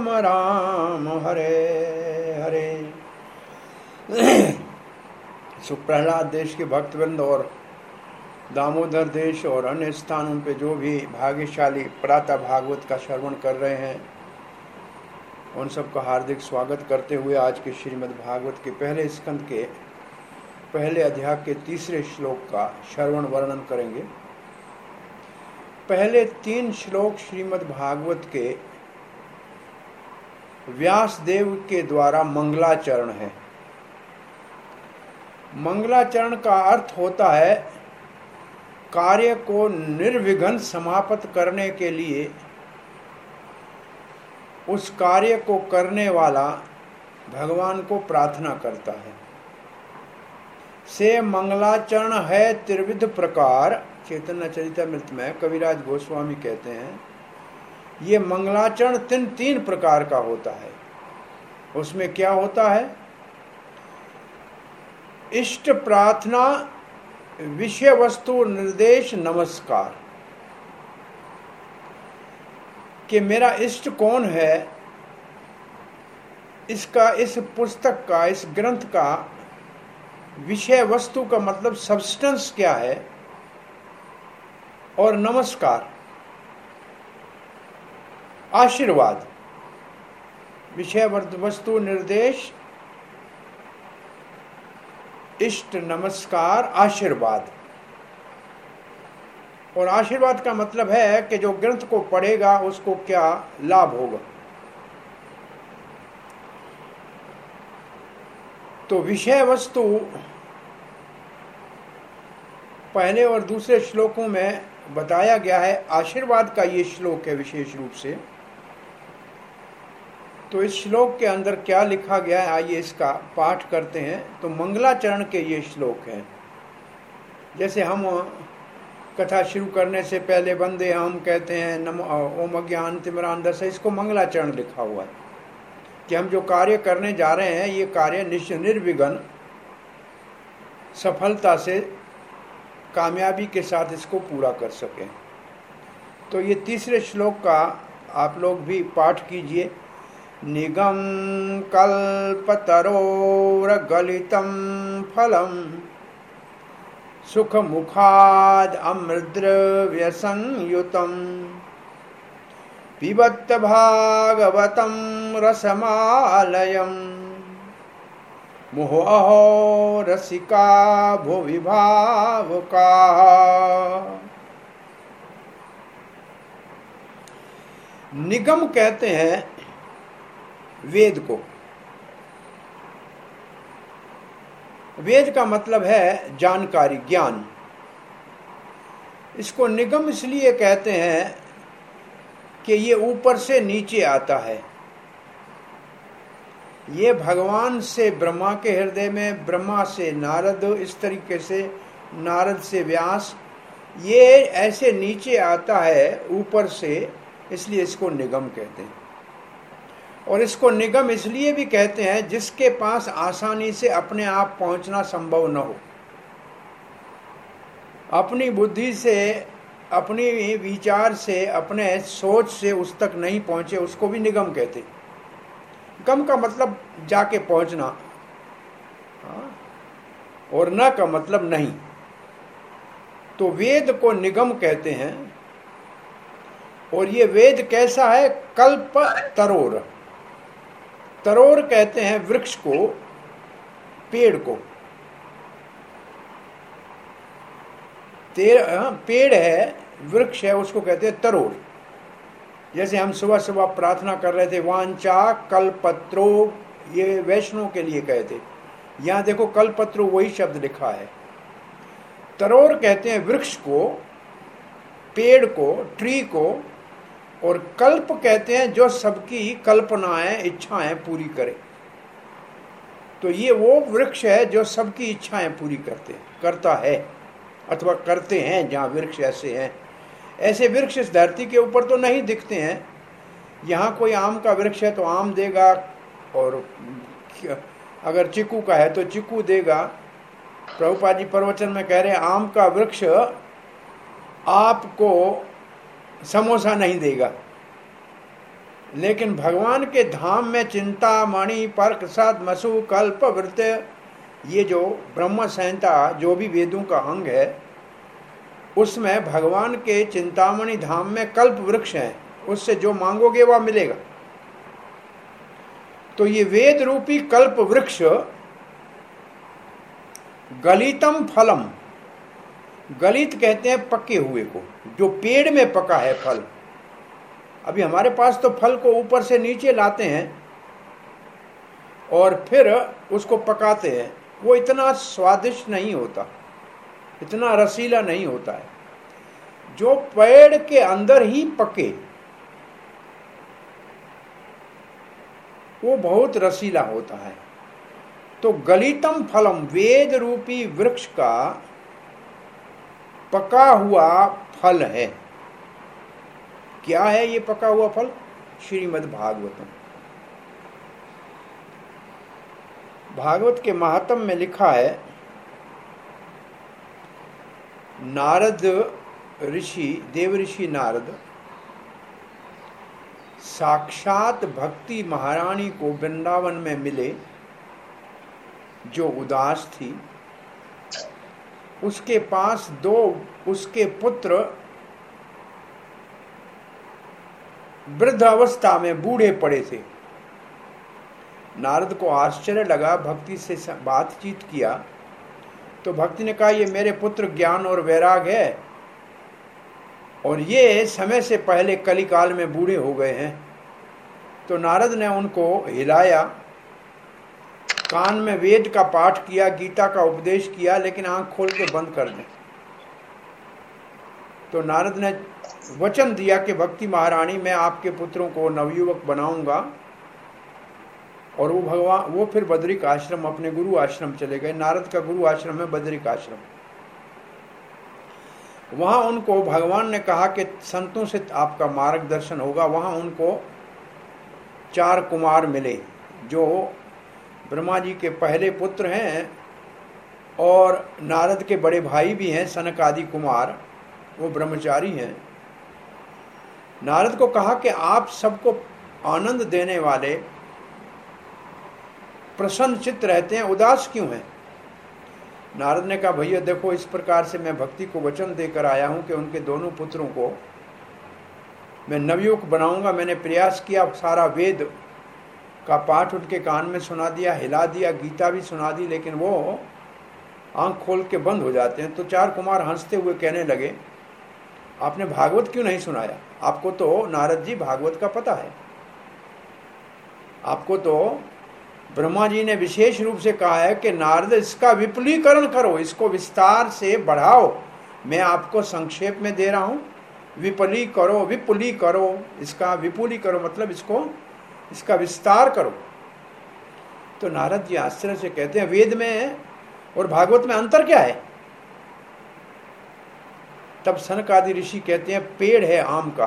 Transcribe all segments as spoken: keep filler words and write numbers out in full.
राम राम हरे हरे। सुप्रहलाद देश के भक्तवृंद और दामोदर देश और अन्य स्थानों पे जो भी भाग्यशाली प्रातः भागवत का श्रवण कर रहे हैं, उन सबका हार्दिक स्वागत करते हुए आज के श्रीमद् भागवत के पहले स्कंद के पहले अध्याय के तीसरे श्लोक का श्रवण वर्णन करेंगे। पहले तीन श्लोक श्रीमद् भागवत के व्यासदेव के द्वारा मंगलाचरण है। मंगलाचरण का अर्थ होता है कार्य को निर्विघ्न समाप्त करने के लिए उस कार्य को करने वाला भगवान को प्रार्थना करता है। से मंगलाचरण है त्रिविध प्रकार, चैतन्य चरितामृत में कविराज गोस्वामी कहते हैं ये मंगलाचरण तीन तीन प्रकार का होता है। उसमें क्या होता है? इष्ट प्रार्थना, विषय वस्तु निर्देश, नमस्कार। कि मेरा इष्ट कौन है, इसका, इस पुस्तक का, इस ग्रंथ का विषय वस्तु का मतलब सब्सटेंस क्या है, और नमस्कार आशीर्वाद। विषय वस्तु निर्देश, इष्ट, नमस्कार, आशीर्वाद। और आशीर्वाद का मतलब है कि जो ग्रंथ को पढ़ेगा उसको क्या लाभ होगा। तो विषय वस्तु पहले और दूसरे श्लोकों में बताया गया है। आशीर्वाद का ये श्लोक है विशेष रूप से। तो इस श्लोक के अंदर क्या लिखा गया है, आइए इसका पाठ करते हैं। तो मंगलाचरण के ये श्लोक हैं। जैसे हम कथा शुरू करने से पहले वंदे हम कहते हैं नमो ओम अज्ञानतिमिरान्धस्य, इसको मंगलाचरण लिखा हुआ है कि हम जो कार्य करने जा रहे हैं ये कार्य निश्चय निर्विघ्न सफलता से कामयाबी के साथ इसको पूरा कर सकें। तो ये तीसरे श्लोक का आप लोग भी पाठ कीजिए। निगम कल्पतरोर्गलितं फलम सुख मुखाद अमृद्रव्य संयुतम पिबत भागवतम रसमालयम मोहो रसिका भुवि भावुका। निगम कहते हैं वेद को। वेद का मतलब है जानकारी, ज्ञान। इसको निगम इसलिए कहते हैं कि ये ऊपर से नीचे आता है। ये भगवान से ब्रह्मा के हृदय में, ब्रह्मा से नारद, इस तरीके से नारद से व्यास, ये ऐसे नीचे आता है ऊपर से, इसलिए इसको निगम कहते हैं। और इसको निगम इसलिए भी कहते हैं जिसके पास आसानी से अपने आप पहुंचना संभव न हो। अपनी बुद्धि से, अपनी विचार से, अपने सोच से उस तक नहीं पहुंचे, उसको भी निगम कहते हैं। गम का मतलब जाके पहुंचना, और न का मतलब नहीं। तो वेद को निगम कहते हैं। और ये वेद कैसा है? कल्प तरोर। तरोर कहते हैं वृक्ष को, पेड़ को। पेड़ है, वृक्ष है, उसको कहते हैं तरोर। जैसे हम सुबह सुबह प्रार्थना कर रहे थे, वांचा कल्पत्रो, ये वैष्णव के लिए कहते। यहाँ देखो कल्पत्रो वही शब्द लिखा है। तरोर कहते हैं वृक्ष को, पेड़ को, ट्री को। और कल्प कहते हैं जो सबकी कल्पनाएं, इच्छाएं पूरी करे। तो ये वो वृक्ष है जो सबकी इच्छाएं पूरी करते करता है अथवा करते हैं। जहाँ वृक्ष ऐसे हैं, ऐसे वृक्ष इस धरती के ऊपर तो नहीं दिखते हैं। यहाँ कोई आम का वृक्ष है तो आम देगा, और अगर चीकू का है तो चीकू देगा। प्रभुपाद जी प्रवचन में कह रहे हैं आम का वृक्ष आपको समोसा नहीं देगा, लेकिन भगवान के धाम में चिंतामणि पर्क सद मसु कल्प वृत, ये जो ब्रह्म संहिता जो भी वेदों का अंग है, उसमें भगवान के चिंतामणि धाम में कल्प वृक्ष है, उससे जो मांगोगे वह मिलेगा। तो ये वेद रूपी कल्प वृक्ष गलितम फलम, गलित कहते हैं पके हुए को, जो पेड़ में पका है फल। अभी हमारे पास तो फल को ऊपर से नीचे लाते हैं और फिर उसको पकाते हैं, वो इतना स्वादिष्ट नहीं होता, इतना रसीला नहीं होता है। जो पेड़ के अंदर ही पके वो बहुत रसीला होता है। तो गलितम फलम, वेद रूपी वृक्ष का पका हुआ फल है। क्या है ये पका हुआ फल? श्रीमद् भागवतम। भागवत के महात्म्य में लिखा है, नारद ऋषि, देव ऋषि नारद साक्षात भक्ति महारानी को वृंदावन में मिले, जो उदास थी। उसके पास दो उसके पुत्र वृद्ध अवस्था में बूढ़े पड़े थे। नारद को आश्चर्य लगा, भक्ति से बातचीत किया तो भक्ति ने कहा, ये मेरे पुत्र ज्ञान और वैराग है और ये समय से पहले कलिकाल में बूढ़े हो गए हैं। तो नारद ने उनको हिलाया, कान में वेद का पाठ किया, गीता का उपदेश किया, लेकिन आंख खोल के बंद कर दें। तो नारद ने वचन दिया कि भक्ति महारानी, मैं आपके पुत्रों को नवयुवक बनाऊंगा। और वो भगवान वो फिर बद्रिक आश्रम, अपने गुरु आश्रम चले गए। नारद का गुरु आश्रम है बद्रिक आश्रम। वहां उनको भगवान ने कहा कि संतों से आपका मार्गदर्शन होगा। वहां उनको चार कुमार मिले, जो ब्रह्मा जी के पहले पुत्र हैं और नारद के बड़े भाई भी हैं, सनक आदि कुमार, वो ब्रह्मचारी हैं। नारद को कहा कि आप सबको आनंद देने वाले, प्रसन्न चित्त रहते हैं, उदास क्यों हैं? नारद ने कहा, भैया देखो, इस प्रकार से मैं भक्ति को वचन देकर आया हूं कि उनके दोनों पुत्रों को मैं नवयुवक बनाऊंगा। मैंने प्रयास किया, सारा वेद का पाठ उनके कान में सुना दिया, हिला दिया, गीता भी सुना दी, लेकिन वो आंख खोल के बंद हो जाते हैं। तो चार कुमार हंसते हुए कहने लगे, आपने भागवत क्यों नहीं सुनाया? आपको तो नारद जी भागवत का पता है, आपको तो ब्रह्मा जी ने विशेष रूप से कहा है कि नारद इसका विपुलीकरण करो, इसको विस्तार से बढ़ाओ। मैं आपको संक्षेप में दे रहा हूं, विपुली करो, विपुली करो, इसका विपुली करो मतलब इसको इसका विस्तार करो। तो नारद जी आश्चर्य से कहते हैं, वेद में और भागवत में अंतर क्या है? तब सनक आदि ऋषि कहते हैं, पेड़ है आम का,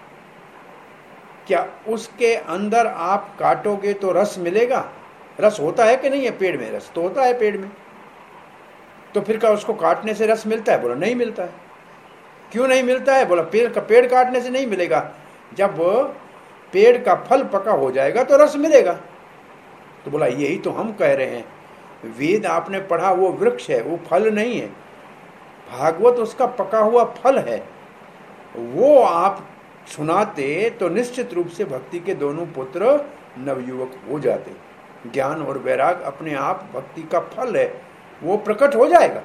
क्या उसके अंदर आप काटोगे तो रस मिलेगा? रस होता है कि नहीं है पेड़ में? रस तो होता है पेड़ में। तो फिर क्या उसको काटने से रस मिलता है? बोला नहीं मिलता है। क्यों नहीं मिलता है? बोला पेड़ का पेड़ काटने से नहीं मिलेगा, जब पेड़ का फल पका हो जाएगा तो रस मिलेगा। तो बोला यही तो हम कह रहे हैं, वेद आपने पढ़ा वो वृक्ष है, वो फल नहीं है। भागवत उसका पका हुआ फल है, वो आप सुनाते तो निश्चित रूप से भक्ति के दोनों पुत्र नवयुवक हो जाते। ज्ञान और वैराग अपने आप भक्ति का फल है, वो प्रकट हो जाएगा।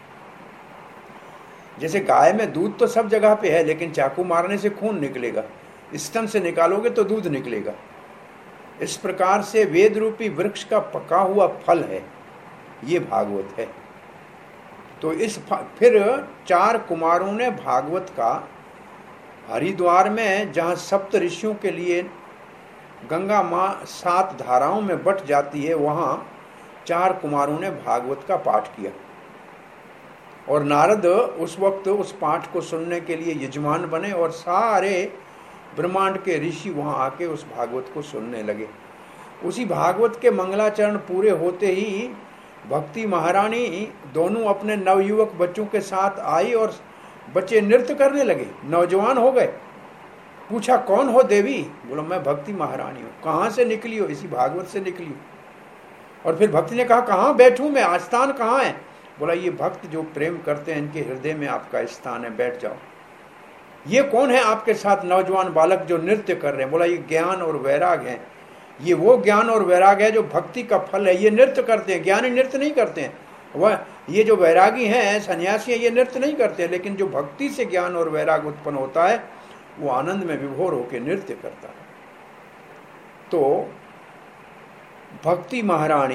जैसे गाय में दूध तो सब जगह पे है, लेकिन चाकू मारने से खून निकलेगा, स्तन से निकालोगे तो दूध निकलेगा। इस प्रकार से वेद रूपी वृक्ष का पका हुआ फल है, ये भागवत है। तो इस फिर चार कुमारों ने भागवत का हरिद्वार में, जहाँ सप्त ऋषियों के लिए गंगा माँ सात धाराओं में बट जाती है, वहाँ चार कुमारों ने भागवत का पाठ किया। और नारद उस वक्त उस पाठ को सुनने के लिए यजमान बने और सारे ब्रह्मांड के ऋषि वहाँ आके उस भागवत को सुनने लगे। उसी भागवत के मंगलाचरण पूरे होते ही भक्ति महारानी दोनों अपने नवयुवक बच्चों के साथ आई और बच्चे नृत्य करने लगे, नौजवान हो गए, पूछा कौन हो देवी? बोला मैं भक्ति महारानी हूँ। कहाँ से निकली हो? इसी भागवत से निकली हूँ। और फिर भक्ति ने कहा कहाँ बैठूं मैं, आस्थान कहाँ है? बोला ये भक्त जो प्रेम करते हैं इनके हृदय में आपका स्थान है, बैठ जाओ। ये कौन है आपके साथ नौजवान बालक जो नृत्य कर रहे हैं? बोला ये ज्ञान और वैराग है। ये वो ज्ञान और वैराग है जो भक्ति का फल है। ये नृत्य करते हैं, ज्ञानी नृत्य नहीं करते हैं। वह ये जो वैरागी हैं, सन्यासी हैं, ये नृत्य नहीं करते हैं। लेकिन जो भक्ति से ज्ञान और वैराग उत्पन्न होता है वो आनंद में विभोर होकर नृत्य करता है। तो भक्ति महारानी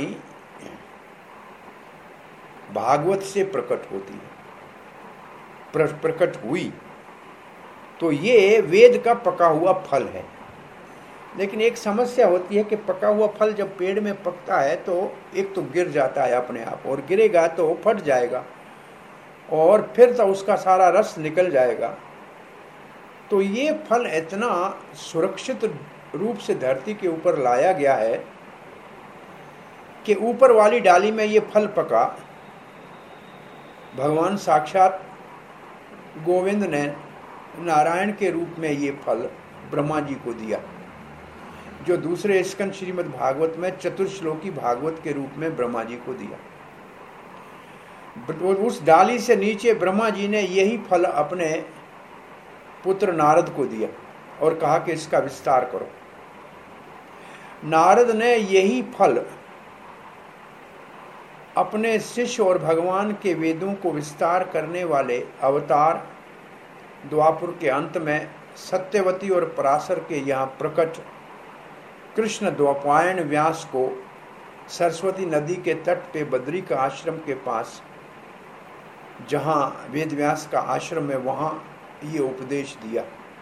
भागवत से प्रकट होती है, प्रकट हुई। तो ये वेद का पका हुआ फल है। लेकिन एक समस्या होती है कि पका हुआ फल जब पेड़ में पकता है तो एक तो गिर जाता है अपने आप, और गिरेगा तो फट जाएगा और फिर तो उसका सारा रस निकल जाएगा। तो ये फल इतना सुरक्षित रूप से धरती के ऊपर लाया गया है कि ऊपर वाली डाली में ये फल पका। भगवान साक्षात गोविंद ने नारायण के रूप में ये फल ब्रह्मा जी को दिया, जो दूसरे स्कंद श्रीमद् भागवत में चतुर्श्लोकी भागवत के रूप में ब्रह्मा जी को दिया। उस डाली से नीचे ब्रह्मा जी ने यही फल अपने पुत्र नारद को दिया और कहा कि इसका विस्तार करो। नारद ने यही फल अपने शिष्य और भगवान के वेदों को विस्तार करने वाले अवतार द्वापर के अंत में सत्यवती और पराशर के यहाँ प्रकट कृष्ण द्वैपायन व्यास को सरस्वती नदी के तट पे बद्री का आश्रम के पास, जहाँ वेद व्यास का आश्रम है, वहाँ ये उपदेश दिया।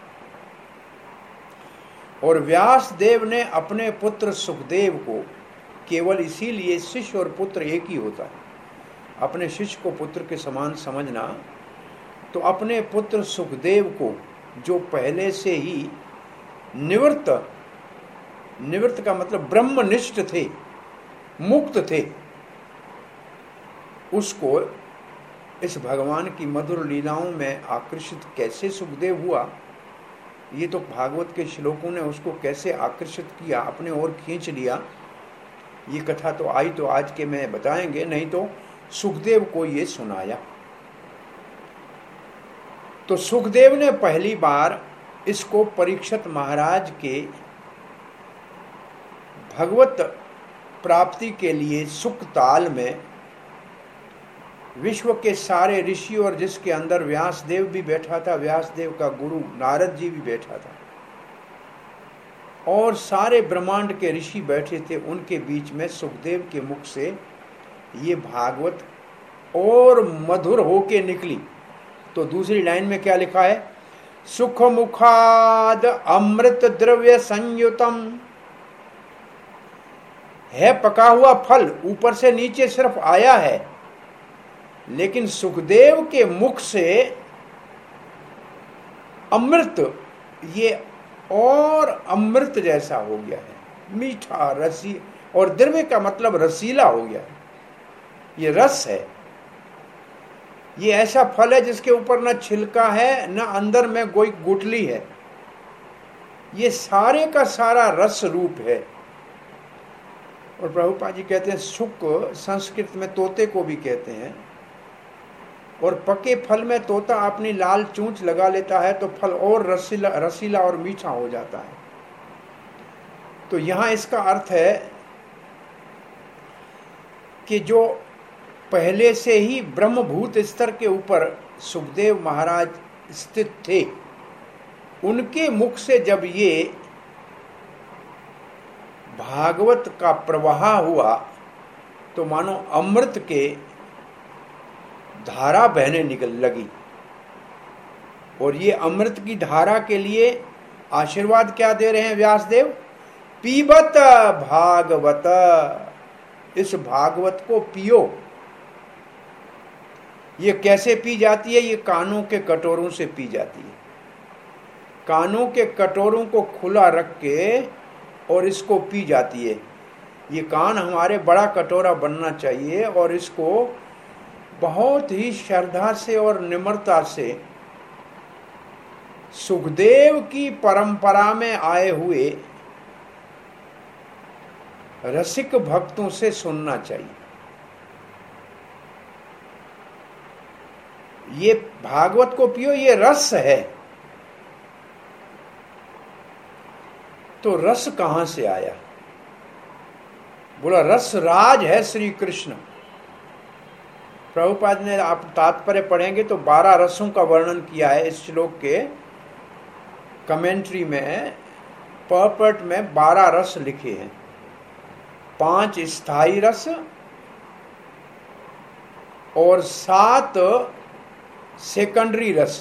और व्यास देव ने अपने पुत्र सुखदेव को, केवल इसीलिए शिष्य और पुत्र एक ही होता है, अपने शिष्य को पुत्र के समान समझना, तो अपने पुत्र सुखदेव को जो पहले से ही निवृत्त, निवृत्त का मतलब ब्रह्मनिष्ठ थे, मुक्त थे, उसको इस भगवान की मधुर लीलाओं में आकर्षित कैसे सुखदेव हुआ, ये तो भागवत के श्लोकों ने उसको कैसे आकर्षित किया, अपने ओर खींच लिया, ये कथा तो आई तो आज के में बताएंगे, नहीं तो सुखदेव को ये सुनाया। तो सुखदेव ने पहली बार इसको परीक्षित महाराज के भगवत प्राप्ति के लिए सुक्ताल में विश्व के सारे ऋषि और जिसके अंदर व्यासदेव भी बैठा था, व्यासदेव का गुरु नारद जी भी बैठा था, और सारे ब्रह्मांड के ऋषि बैठे थे, उनके बीच में सुखदेव के मुख से ये भागवत और मधुर होके निकली। तो दूसरी लाइन में क्या लिखा है? सुख मुखाद अमृत द्रव्य संयुतम, है पका हुआ फल, ऊपर से नीचे सिर्फ आया है, लेकिन सुखदेव के मुख से अमृत, ये और अमृत जैसा हो गया है, मीठा रसी, और द्रव्य का मतलब रसीला हो गया है, ये रस है। ये ऐसा फल है जिसके ऊपर न छिलका है न अंदर में कोई गुठली है, ये सारे का सारा रस रूप है। और प्रभुपाद जी कहते हैं सुख संस्कृत में तोते को भी कहते हैं, और पके फल में तोता अपनी लाल चूंच लगा लेता है तो फल और रसीला रसीला और मीठा हो जाता है। तो यहाँ इसका अर्थ है कि जो पहले से ही ब्रह्मभूत स्तर के ऊपर सुखदेव महाराज स्थित थे, उनके मुख से जब ये भागवत का प्रवाह हुआ तो मानो अमृत के धारा बहने निकल लगी। और ये अमृत की धारा के लिए आशीर्वाद क्या दे रहे हैं व्यासदेव? पीबत भागवत, इस भागवत को पियो। ये कैसे पी जाती है? ये कानों के कटोरों से पी जाती है। कानों के कटोरों को खुला रख के और इसको पी जाती है। ये कान हमारे बड़ा कटोरा बनना चाहिए और इसको बहुत ही श्रद्धा से और निम्रता से सुखदेव की परंपरा में आए हुए रसिक भक्तों से सुनना चाहिए। ये भागवत को पियो, ये रस है। तो रस कहां से आया? बोला रस राज है श्री कृष्ण। प्रभुपाद ने, आप तात्पर्य पढ़ेंगे तो बारह रसों का वर्णन किया है इस श्लोक के कमेंट्री में। पर्पट में बारह रस लिखे हैं, पांच स्थायी रस और सात सेकेंडरी रस।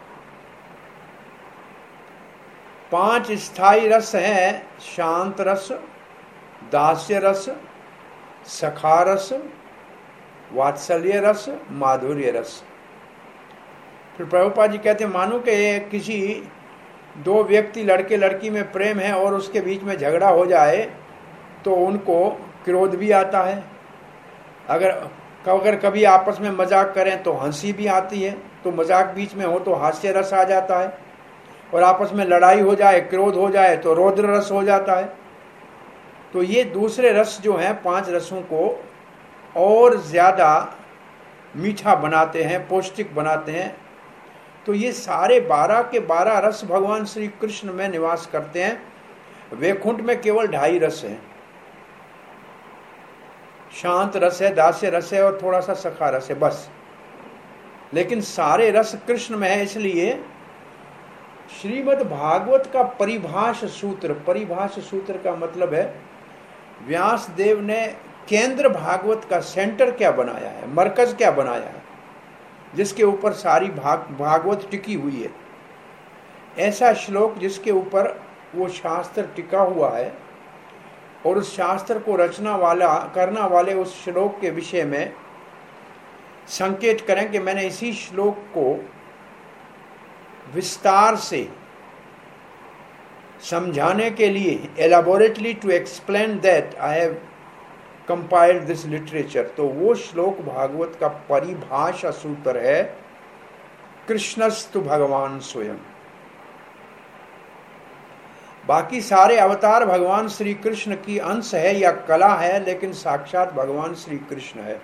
पांच स्थायी रस हैं शांत रस, दास्य रस, सखा रस, वात्सल्य रस, माधुर्य रस। फिर प्रभुपाद जी कहते हैं मानो कि किसी दो व्यक्ति लड़के लड़की में प्रेम है और उसके बीच में झगड़ा हो जाए तो उनको क्रोध भी आता है। अगर अगर कभी आपस में मजाक करें तो हंसी भी आती है, तो मजाक बीच में हो तो हास्य रस आ जाता है, और आपस में लड़ाई हो जाए, क्रोध हो जाए तो रौद्र रस हो जाता है। तो ये दूसरे रस जो हैं पांच रसों को और ज्यादा मीठा बनाते हैं, पौष्टिक बनाते हैं। तो ये सारे बारह के बारह रस भगवान श्री कृष्ण में निवास करते हैं। वैकुंठ में केवल ढाई रस हैं, शांत रस है, दास्य रस है और थोड़ा सा सखा रस है, बस। लेकिन सारे रस कृष्ण में है। इसलिए श्रीमद् भागवत का परिभाष सूत्र, परिभाष सूत्र का मतलब है व्यास देव ने केंद्र भागवत का सेंटर क्या बनाया है, मरकज क्या बनाया है, जिसके ऊपर सारी भाग भागवत टिकी हुई है। ऐसा श्लोक जिसके ऊपर वो शास्त्र टिका हुआ है और उस शास्त्र को रचना वाला करना वाले उस श्लोक के विषय में संकेत करें कि मैंने इसी श्लोक को विस्तार से समझाने के लिए, elaborately to explain that I have compiled this literature. तो वो श्लोक भागवत का परिभाषा सूत्र है कृष्णस्तु भगवान स्वयं। बाकी सारे अवतार भगवान श्री कृष्ण की अंश है या कला है, लेकिन साक्षात भगवान श्री कृष्ण है।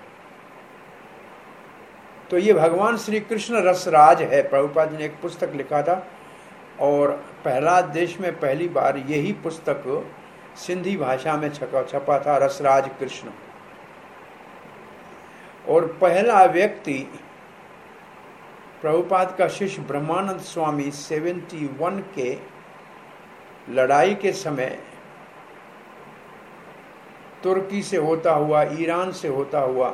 तो ये भगवान श्री कृष्ण रसराज है। प्रभुपाद जी ने एक पुस्तक लिखा था और पहला देश में पहली बार यही पुस्तक सिंधी भाषा में छपा छपा था, रसराज कृष्ण। और पहला व्यक्ति प्रभुपाद का शिष्य ब्रह्मानंद स्वामी इकहत्तर के लड़ाई के समय तुर्की से होता हुआ, ईरान से होता हुआ,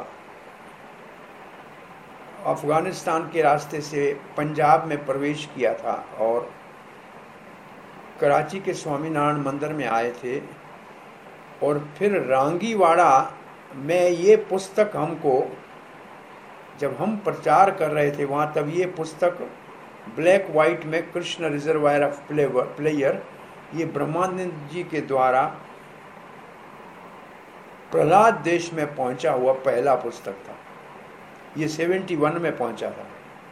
अफगानिस्तान के रास्ते से पंजाब में प्रवेश किया था और कराची के स्वामीनारायण मंदिर में आए थे। और फिर रांगीवाड़ा में ये पुस्तक हमको, जब हम प्रचार कर रहे थे वहाँ, तब ये पुस्तक ब्लैक वाइट में कृष्ण रिजर्वायर ऑफ प्लेयर, ये ब्रह्मानंद जी के द्वारा प्रहलाद देश में पहुंचा हुआ पहला पुस्तक था। ये इकहत्तर में पहुंचा था।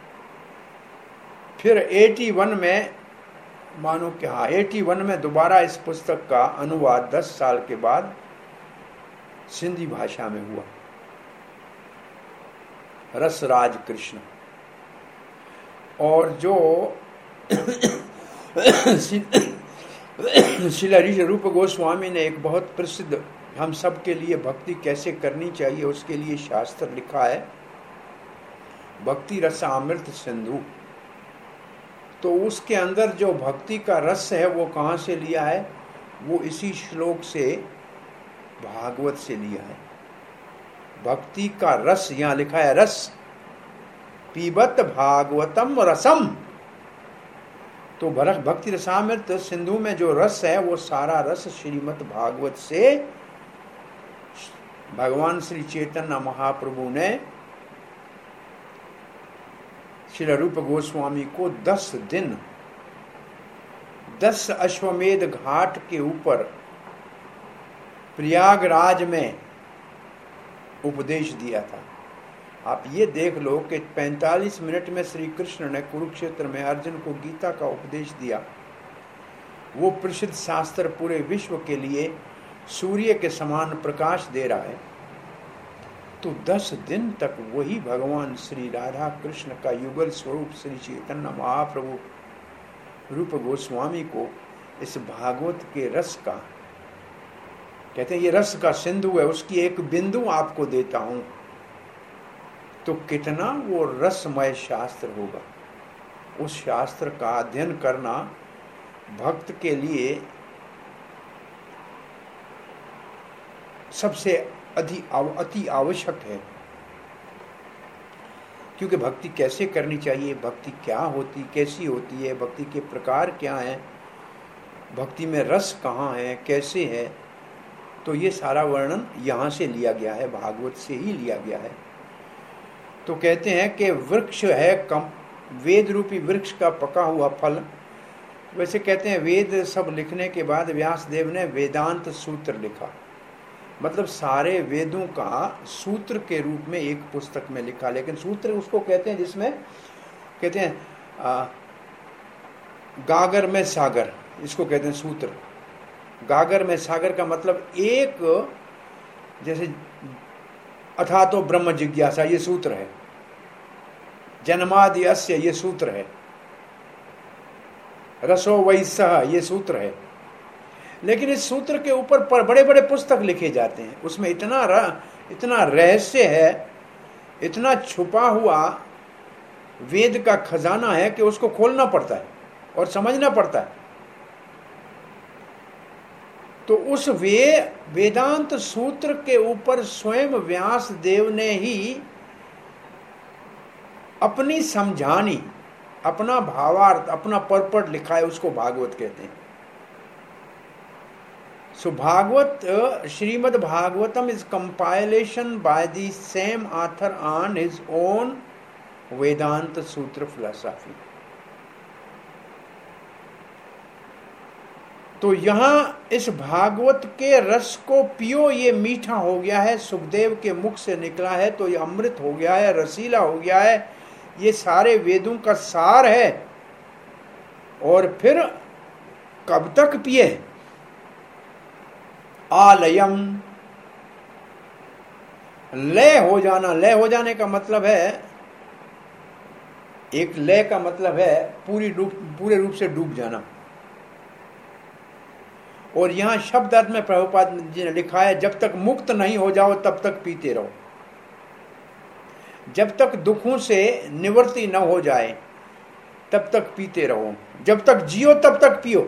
फिर इक्यासी में, मानो कि हाँ इक्यासी में दोबारा इस पुस्तक का अनुवाद दस साल के बाद सिंधी भाषा में हुआ, रसराज कृष्ण। और जो श्री रूप गोस्वामी ने एक बहुत प्रसिद्ध, हम सब के लिए भक्ति कैसे करनी चाहिए उसके लिए शास्त्र लिखा है, भक्ति रस अमृत सिंधु। तो उसके अंदर जो भक्ति का रस है वो कहाँ से लिया है? वो इसी श्लोक से, भागवत से लिया है। भक्ति का रस यहाँ लिखा है, रस पीबत भागवतम रसम। तो भक्ति रसामृत सिंधु में जो रस है वो सारा रस श्रीमद् भागवत से भगवान श्री चैतन्य महाप्रभु ने श्री रूप गोस्वामी को दस दिन दस अश्वमेध घाट के ऊपर प्रयागराज में उपदेश दिया था। आप ये देख लो कि पैंतालीस मिनट में श्री कृष्ण ने कुरुक्षेत्र में अर्जुन को गीता का उपदेश दिया। वो प्रसिद्ध शास्त्र पूरे विश्व के लिए सूर्य के समान प्रकाश दे रहा है। तो दस दिन तक वही भगवान श्री राधा कृष्ण का युगल स्वरूप श्री चैतन्य महाप्रभु रूप गोस्वामी को इस भागवत के रस का, कहते हैं ये रस का सिंधु है, उसकी एक बिंदु आपको देता हूं, तो कितना वो रसमय शास्त्र होगा। उस शास्त्र का अध्ययन करना भक्त के लिए सबसे अति अति आवश्यक है। क्योंकि भक्ति कैसे करनी चाहिए, भक्ति क्या होती, कैसी होती है, भक्ति के प्रकार क्या हैं, भक्ति में रस कहाँ है, कैसे है, तो ये सारा वर्णन यहाँ से लिया गया है, भागवत से ही लिया गया है। तो कहते हैं कि वृक्ष है कम, वेद रूपी वृक्ष का पका हुआ फल। वैसे कहते हैं वेद सब लिखने के बाद व्यास देव ने वेदांत सूत्र लिखा, मतलब सारे वेदों का सूत्र के रूप में एक पुस्तक में लिखा। लेकिन सूत्र उसको कहते हैं जिसमें कहते हैं आ, गागर में सागर, इसको कहते हैं सूत्र। गागर में सागर का मतलब एक, जैसे अथा तो ब्रह्म जिज्ञासा ये सूत्र है, जन्मादि अस्य ये सूत्र है, रसो वैसह ये सूत्र है। लेकिन इस सूत्र के ऊपर बड़े बड़े पुस्तक लिखे जाते हैं, उसमें इतना र, इतना रहस्य है, इतना छुपा हुआ वेद का खजाना है कि उसको खोलना पड़ता है और समझना पड़ता है। तो उस वे वेदांत सूत्र के ऊपर स्वयं व्यास देव ने ही अपनी समझानी, अपना भावार्थ, अपना परपट लिखा है, उसको भागवत कहते हैं। So Bhagavat, Shrimad Bhagavatam is compilation by the same author on his own Vedanta Sutra philosophy. तो यहां इस भागवत के रस को पियो, ये मीठा हो गया है, सुखदेव के मुख से निकला है तो ये अमृत हो गया है, रसीला हो गया है, ये सारे वेदों का सार है। और फिर कब तक पिए? आलयम, लय हो जाना। लय हो जाने का मतलब है, एक लय का मतलब है पूरी रूप पूरे रूप से डूब जाना। और यहां शब्द अर्थ में प्रभुपाद जी ने लिखा है, जब तक मुक्त नहीं हो जाओ तब तक पीते रहो, जब तक दुखों से निवृत्ति न हो जाए तब तक पीते रहो, जब तक जियो तब तक पियो।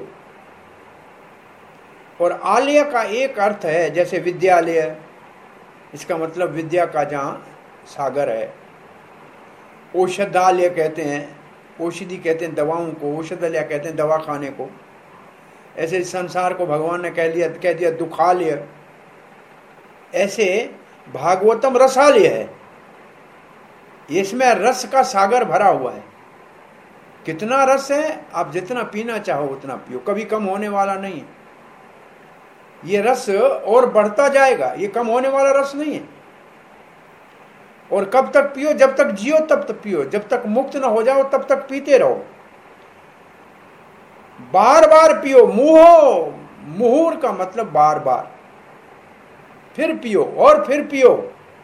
और आलय का एक अर्थ है जैसे विद्यालय, इसका मतलब विद्या का जहां सागर है। औषधालय कहते हैं, औषधि कहते हैं दवाओं को, औषधालय कहते हैं दवा खाने को। ऐसे संसार को भगवान ने कह लिया कह दिया दुखालय। ऐसे भागवतम रसालय है, इसमें रस का सागर भरा हुआ है। कितना रस है, आप जितना पीना चाहो उतना पियो, कभी कम होने वाला नहीं है। ये रस और बढ़ता जाएगा, ये कम होने वाला रस नहीं है। और कब तक पियो? जब तक जियो तब तक पियो, जब तक मुक्त न हो जाओ तब तक पीते रहो, बार बार पियो। मुहो, मुहूर का मतलब बार बार, फिर पियो और फिर पियो।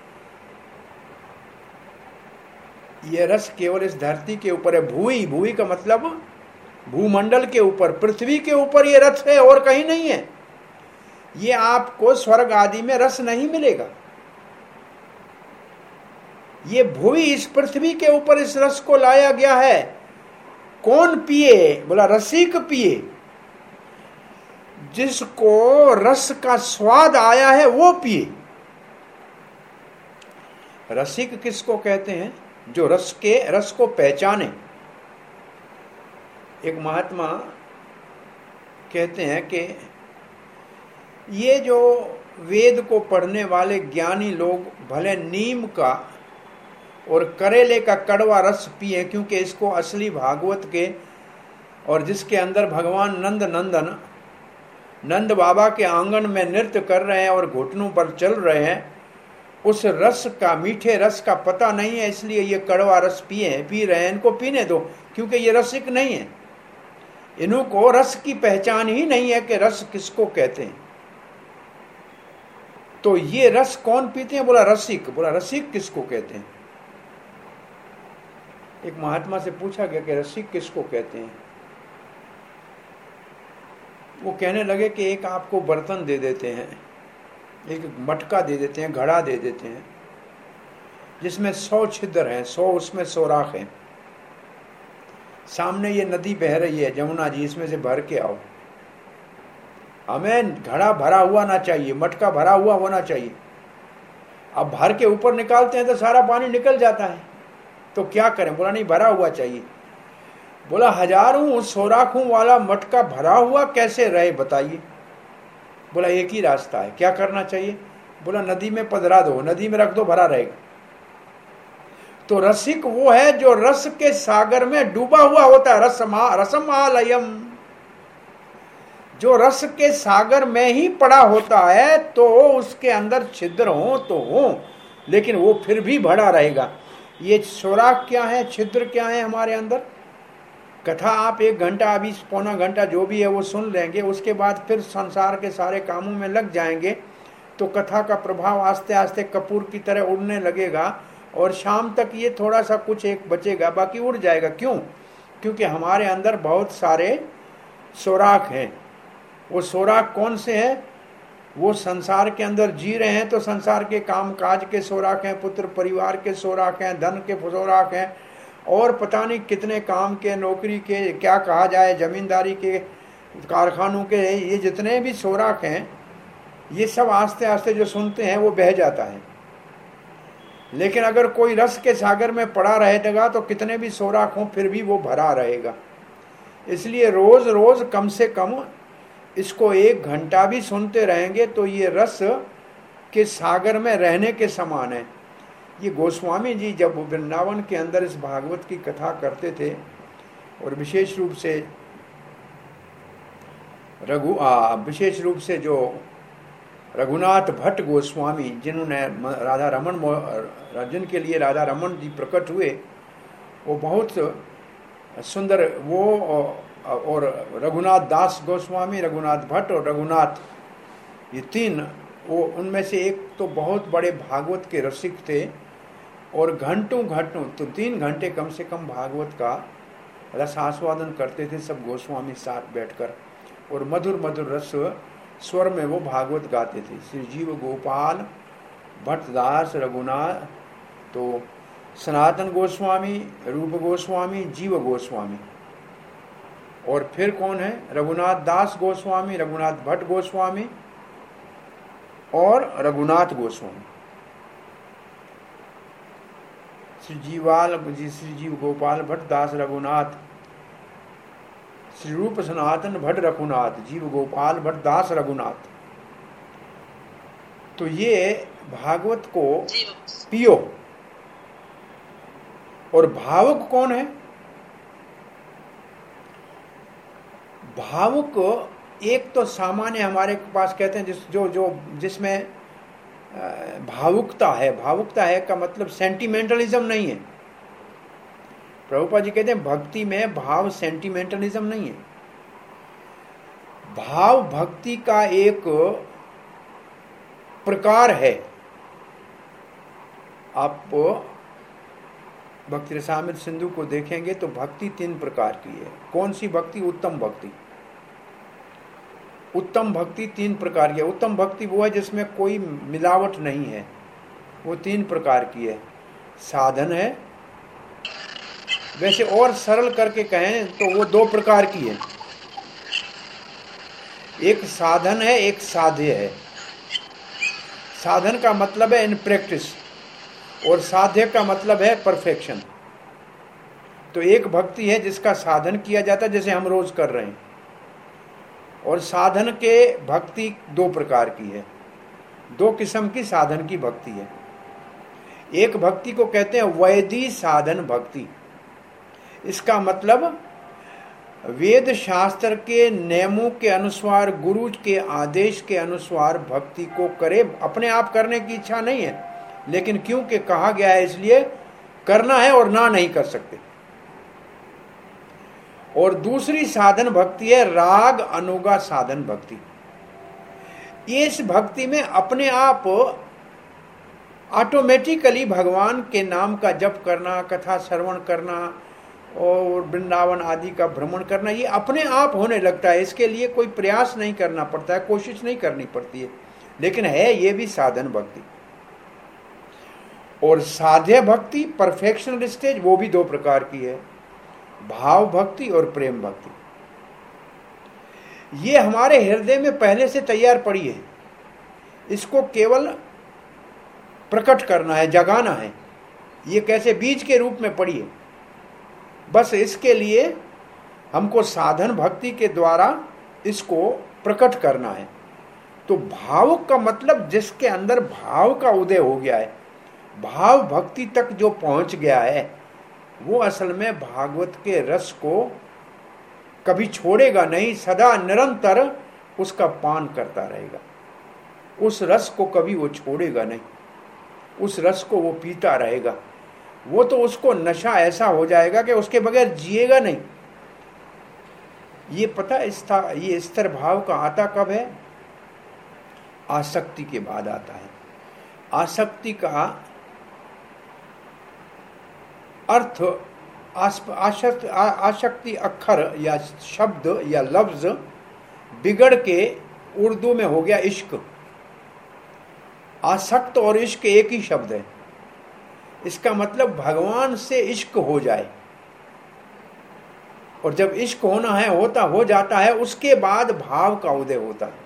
यह रस केवल इस धरती के ऊपर है। भूई, भूई का मतलब भूमंडल के ऊपर, पृथ्वी के ऊपर यह रस है और कहीं नहीं है। ये आपको स्वर्ग आदि में रस नहीं मिलेगा। ये भूमि, इस पृथ्वी के ऊपर इस रस को लाया गया है। कौन पिए? बोला रसिक पिए। जिसको रस का स्वाद आया है वो पिए। रसिक किसको कहते हैं? जो रस के रस को पहचाने। एक महात्मा कहते हैं कि ये जो वेद को पढ़ने वाले ज्ञानी लोग भले नीम का और करेले का कड़वा रस पिए, क्योंकि इसको असली भागवत के, और जिसके अंदर भगवान नंद नंदन नंद बाबा के आंगन में नृत्य कर रहे हैं और घुटनों पर चल रहे हैं, उस रस का, मीठे रस का पता नहीं है, इसलिए ये कड़वा रस पिए पी रहे हैं, इनको पीने दो, क्योंकि ये रसिक नहीं है। इनको रस की पहचान ही नहीं है कि रस किसको कहते हैं। तो ये रस कौन पीते हैं? बोला रसिक। बोला रसिक किसको कहते हैं? एक महात्मा से पूछा गया कि रसिक किसको कहते हैं? वो कहने लगे कि एक आपको बर्तन दे देते हैं, एक मटका दे देते हैं, घड़ा दे देते हैं, जिसमें सौ छिद्र हैं, सौ उसमें सोराख हैं। सामने ये नदी बह रही है, जमुना जी, इसमें से भर के आओ। हमें घड़ा भरा हुआ ना चाहिए, मटका भरा हुआ होना चाहिए। अब भर के ऊपर निकालते हैं तो सारा पानी निकल जाता है, तो क्या करें? बोला नहीं, भरा हुआ चाहिए। बोला हजारों सोराखों वाला मटका भरा हुआ कैसे रहे बताइए? बोला एक ही रास्ता है। क्या करना चाहिए? बोला नदी में पधरा दो, नदी में रख दो, भरा रहेगा। तो रसिक वो है जो रस के सागर में डूबा हुआ होता है। रसमा रसमालयम, जो रस के सागर में ही पड़ा होता है, तो उसके अंदर छिद्र हो तो हो, लेकिन वो फिर भी भरा रहेगा। ये सोराख क्या है, छिद्र क्या है हमारे अंदर? कथा आप एक घंटा, अभी पौना घंटा जो भी है वो सुन लेंगे, उसके बाद फिर संसार के सारे कामों में लग जाएंगे, तो कथा का प्रभाव आस्ते आस्ते कपूर की तरह उड़ने लगेगा, और शाम तक ये थोड़ा सा कुछ एक बचेगा, बाकी उड़ जाएगा। क्यों? क्योंकि हमारे अंदर बहुत सारे सोराख हैं। वो सोराख कौन से हैं? वो संसार के अंदर जी रहे हैं तो संसार के काम काज के सोराख हैं, पुत्र परिवार के सोराख हैं, धन के सोराख हैं, और पता नहीं कितने काम के, नौकरी के, क्या कहा जाए, जमींदारी के, कारखानों के, ये जितने भी सोराख हैं, ये सब आस्ते आस्ते जो सुनते हैं वो बह जाता है। लेकिन अगर कोई रस के सागर में पड़ा रहेगा तो कितने भी सोराख हों फिर भी वो भरा रहेगा। इसलिए रोज रोज कम से कम इसको एक घंटा भी सुनते रहेंगे तो ये रस के सागर में रहने के समान है। ये गोस्वामी जी जब वृंदावन के अंदर इस भागवत की कथा करते थे, और विशेष रूप से रघु आ, विशेष रूप से जो रघुनाथ भट्ट गोस्वामी, जिन्होंने राधा रमन रजन के लिए राधा रमन जी प्रकट हुए, वो बहुत सुंदर, वो और रघुनाथ दास गोस्वामी, रघुनाथ भट्ट और रघुनाथ, ये तीन, वो उनमें से एक तो बहुत बड़े भागवत के रसिक थे, और घंटों घंटों तो तीन घंटे कम से कम भागवत का रस आस्वादन करते थे सब गोस्वामी साथ बैठकर, और मधुर मधुर रस स्वर में वो भागवत गाते थे। श्री जीव गोपाल भट्टदास रघुनाथ, तो सनातन गोस्वामी, रूप गोस्वामी, जीव गोस्वामी, और फिर कौन है? रघुनाथ दास गोस्वामी, रघुनाथ भट्ट गोस्वामी और रघुनाथ गोस्वामी। श्री जीवाल जी श्री जीव गोपाल भट्ट दास रघुनाथ, श्री रूप सनातन भट्ट रघुनाथ, जीव गोपाल भट्ट दास रघुनाथ। तो ये भागवत को पियो। और भावुक कौन है? भावुक एक तो सामान्य हमारे पास कहते हैं जिस जो जो जिसमें भावुकता है। भावुकता है का मतलब सेंटिमेंटलिज्म नहीं है। प्रभुपाद जी कहते हैं भक्ति में भाव सेंटिमेंटलिज्म नहीं है। भाव भक्ति का एक प्रकार है। आप भक्ति रसामृत सिंधु को देखेंगे तो भक्ति तीन प्रकार की है। कौन सी भक्ति? उत्तम भक्ति। उत्तम भक्ति तीन प्रकार की है। उत्तम भक्ति वो है जिसमें कोई मिलावट नहीं है, वो तीन प्रकार की है। साधन है, वैसे और सरल करके कहें तो वो दो प्रकार की है। एक साधन है, एक साध्य है। साधन का मतलब है इन प्रैक्टिस, और साध्य का मतलब है परफेक्शन। तो एक भक्ति है जिसका साधन किया जाता है, जैसे हम रोज कर रहे हैं, और साधन के भक्ति दो प्रकार की है। दो किस्म की साधन की भक्ति है। एक भक्ति को कहते हैं वैदिक साधन भक्ति। इसका मतलब वेद शास्त्र के नियमों के अनुसार, गुरु के आदेश के अनुसार भक्ति को करे। अपने आप करने की इच्छा नहीं है, लेकिन क्योंकि कहा गया है इसलिए करना है और ना नहीं कर सकते। और दूसरी साधन भक्ति है राग अनुगा साधन भक्ति। इस भक्ति में अपने आप ऑटोमेटिकली भगवान के नाम का जप करना, कथा श्रवण करना और वृंदावन आदि का भ्रमण करना, ये अपने आप होने लगता है। इसके लिए कोई प्रयास नहीं करना पड़ता है, कोशिश नहीं करनी पड़ती है, लेकिन है ये भी साधन भक्ति। और साध्य भक्ति परफेक्शनल स्टेज, वो भी दो प्रकार की है, भाव भक्ति और प्रेम भक्ति। ये हमारे हृदय में पहले से तैयार पड़ी है, इसको केवल प्रकट करना है, जगाना है। ये कैसे बीज के रूप में पड़ी है, बस इसके लिए हमको साधन भक्ति के द्वारा इसको प्रकट करना है। तो भाव का मतलब जिसके अंदर भाव का उदय हो गया है, भाव भक्ति तक जो पहुंच गया है, वो असल में भागवत के रस को कभी छोड़ेगा नहीं, सदा निरंतर उसका पान करता रहेगा। उस रस को कभी वो छोड़ेगा नहीं, उस रस को वो पीता रहेगा। वो तो उसको नशा ऐसा हो जाएगा कि उसके बगैर जिएगा नहीं। ये पता इसका ये स्तर भाव का आता कब है? आसक्ति के बाद आता है। आसक्ति का अर्थ आशक्त आसक्ति अक्षर या शब्द या लफ्ज बिगड़ के उर्दू में हो गया इश्क। आसक्त और इश्क एक ही शब्द है। इसका मतलब भगवान से इश्क हो जाए, और जब इश्क होना है होता हो जाता है, उसके बाद भाव का उदय होता है।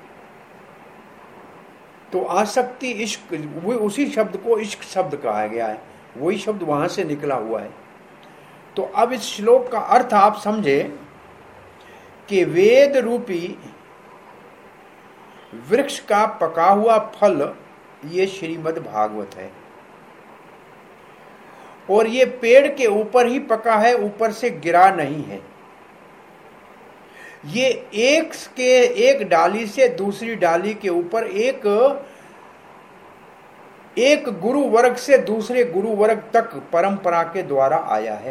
तो आसक्ति इश्क, वो उसी शब्द को इश्क शब्द कहा गया है, वही शब्द वहां से निकला हुआ है। तो अब इस श्लोक का अर्थ आप समझे कि वेद रूपी वृक्ष का पका हुआ फल ये श्रीमद् भागवत है, और ये पेड़ के ऊपर ही पका है, ऊपर से गिरा नहीं है। ये एक के एक डाली से दूसरी डाली के ऊपर एक एक गुरु वर्ग से दूसरे गुरु वर्ग तक परंपरा के द्वारा आया है।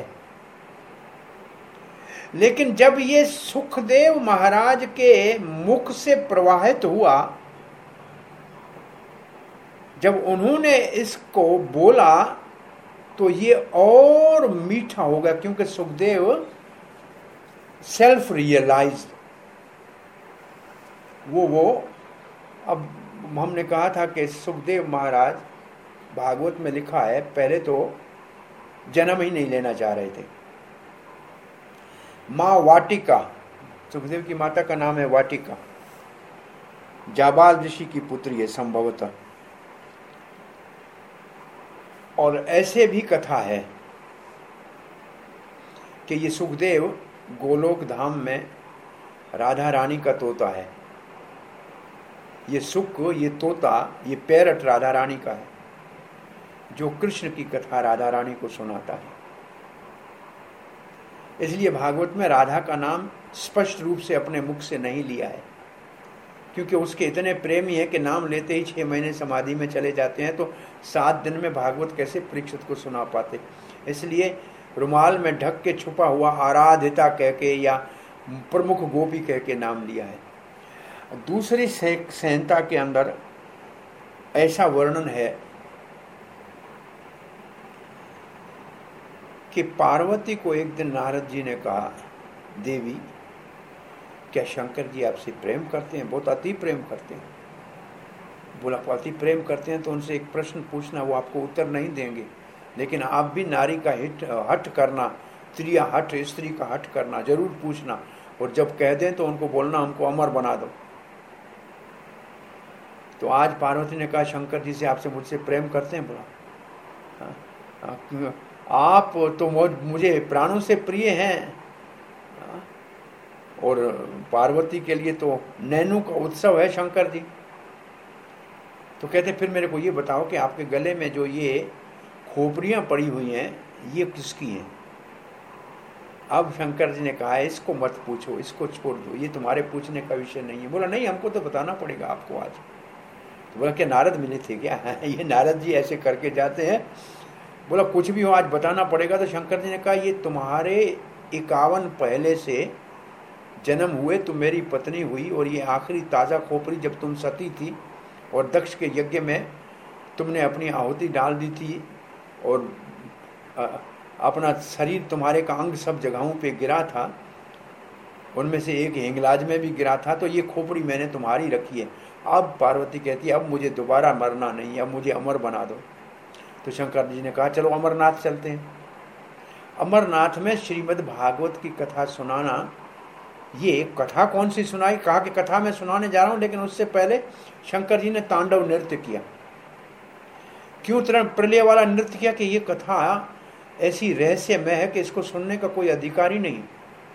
लेकिन जब ये सुखदेव महाराज के मुख से प्रवाहित हुआ, जब उन्होंने इसको बोला, तो ये और मीठा हो गया, क्योंकि सुखदेव सेल्फ रियलाइज्ड, वो वो अब हमने कहा था कि सुखदेव महाराज, भागवत में लिखा है, पहले तो जन्म ही नहीं लेना चाह रहे थे। माँ वाटिका, सुखदेव की माता का नाम है वाटिका, जाबाल ऋषि की पुत्री है संभवतः। और ऐसे भी कथा है कि ये सुखदेव गोलोक धाम में राधा रानी का तोता है। ये सुख, ये तोता, ये पैरट राधा रानी का है, जो कृष्ण की कथा राधा रानी को सुनाता है। इसलिए भागवत में राधा का नाम स्पष्ट रूप से अपने मुख से नहीं लिया है, क्योंकि उसके इतने प्रेमी है कि नाम लेते ही छह महीने समाधि में चले जाते हैं, तो सात दिन में भागवत कैसे परीक्षित को सुना पाते। इसलिए रुमाल में ढक के छुपा हुआ आराधिता कह के या प्रमुख गोपी कह के नाम लिया है। दूसरी संहिता के अंदर ऐसा वर्णन है कि पार्वती को एक दिन नारद जी ने कहा, देवी क्या शंकर जी आपसे प्रेम करते हैं? बहुत अति प्रेम करते हैं। बोला, अति प्रेम करते हैं तो उनसे एक प्रश्न पूछना, वो आपको उत्तर नहीं देंगे, लेकिन आप भी नारी का हिट हट करना, स्त्रिया हट, स्त्री का हट करना जरूर पूछना, और जब कह दें तो उनको बोलना हमको अमर बना दो। तो आज पार्वती ने कहा, शंकर जी से आपसे मुझसे प्रेम करते हैं? बोला, आप तो मुझे प्राणों से प्रिय हैं, और पार्वती के लिए तो नैनू का उत्सव है शंकर जी। तो कहते, फिर मेरे को ये बताओ कि आपके गले में जो ये खोपड़ियां पड़ी हुई हैं, ये किसकी हैं? अब शंकर जी ने कहा, इसको मत पूछो, इसको छोड़ दो, ये तुम्हारे पूछने का विषय नहीं है। बोला, नहीं, हमको तो बताना पड़ेगा आपको आज। तो बोला क्या नारद मिले थे क्या? ये नारद जी ऐसे करके जाते हैं। बोला कुछ भी हो आज बताना पड़ेगा। तो शंकर जी ने कहा ये तुम्हारे इक्यावन पहले से जन्म हुए, तुम मेरी पत्नी हुई, और ये आखिरी ताज़ा खोपड़ी जब तुम सती थी और दक्ष के यज्ञ में तुमने अपनी आहुति डाल दी थी और अपना शरीर तुम्हारे का अंग सब जगहों पे गिरा था, उनमें से एक हिंगलाज में भी गिरा था, तो ये खोपड़ी मैंने तुम्हारी रखी है। अब पार्वती कहती है अब मुझे दोबारा मरना नहीं, अब मुझे अमर बना दो। तो शंकर जी ने कहा चलो अमरनाथ चलते हैं। अमरनाथ में श्रीमद् भागवत की कथा सुनाना, ये कथा कौन सी सुनाई? कहा कि कथा मैं सुनाने जा रहा हूं, लेकिन उससे पहले शंकर जी ने तांडव नृत्य किया। क्यों प्रलय वाला नृत्य किया? कि ये कथा ऐसी रहस्यमय है कि इसको सुनने का कोई अधिकार ही नहीं,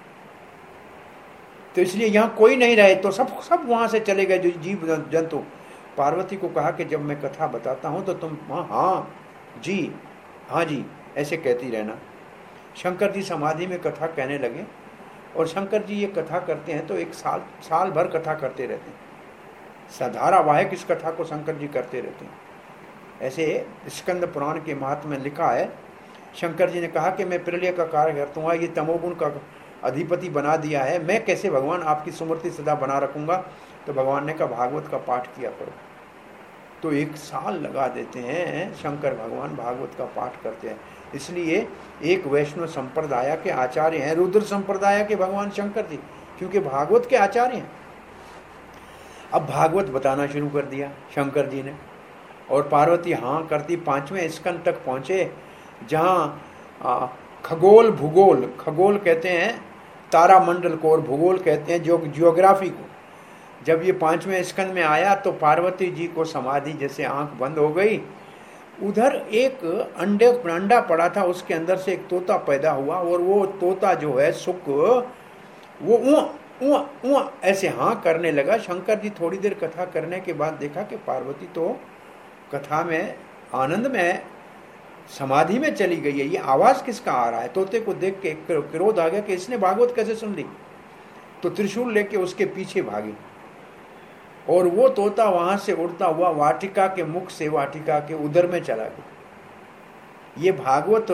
तो इसलिए यहां कोई नहीं रहे, तो सब सब वहां से चले गए जो जीव जंतु। पार्वती को कहा कि जब मैं कथा बताता हूं तो तुम हाँ हाँ जी हाँ जी ऐसे कहती रहना। शंकर जी समाधि में कथा कहने लगे, और शंकर जी ये कथा करते हैं तो एक साल साल भर कथा करते रहते हैं, सधारावाहिक इस कथा को शंकर जी करते रहते हैं। ऐसे स्कंद पुराण के महात्म्य में लिखा है, शंकर जी ने कहा कि मैं प्रलय का कार्य करता हूँ, ये तमोगुण का अधिपति बना दिया है, मैं कैसे भगवान आपकी सुमृति सदा बना रखूंगा? तो भगवान ने कहा भागवत का पाठ किया करो। तो एक साल लगा देते हैं शंकर भगवान भागवत का पाठ करते हैं। इसलिए एक वैष्णव संप्रदाय के आचार्य हैं रुद्र संप्रदाय के भगवान शंकर जी, क्योंकि भागवत के आचार्य हैं। अब भागवत बताना शुरू कर दिया शंकर जी ने, और पार्वती हाँ करती पांचवें स्कंद तक पहुंचे, जहाँ खगोल भूगोल, खगोल कहते हैं तारामंडल को और भूगोल कहते हैं जो जियोग्राफी को। जब ये पांचवें स्कंद में आया तो पार्वती जी को समाधि जैसे आंख बंद हो गई। उधर एक अंडे अंडा पड़ा था, उसके अंदर से एक तोता पैदा हुआ, और वो तोता जो है सुक वो उआ उआ उआ ऐसे हाँ करने लगा। शंकर जी थोड़ी देर कथा करने के बाद देखा कि पार्वती तो कथा में आनंद में समाधि में चली गई है, ये आवाज किसका आ रहा है? तोते को देख के क्रोध आ गया कि इसने भागवत कैसे सुन ली। तो त्रिशूल लेके उसके पीछे भागी, और वो तोता वहां से उड़ता हुआ वाटिका के मुख से वाटिका के उदर में चला गया। ये भागवत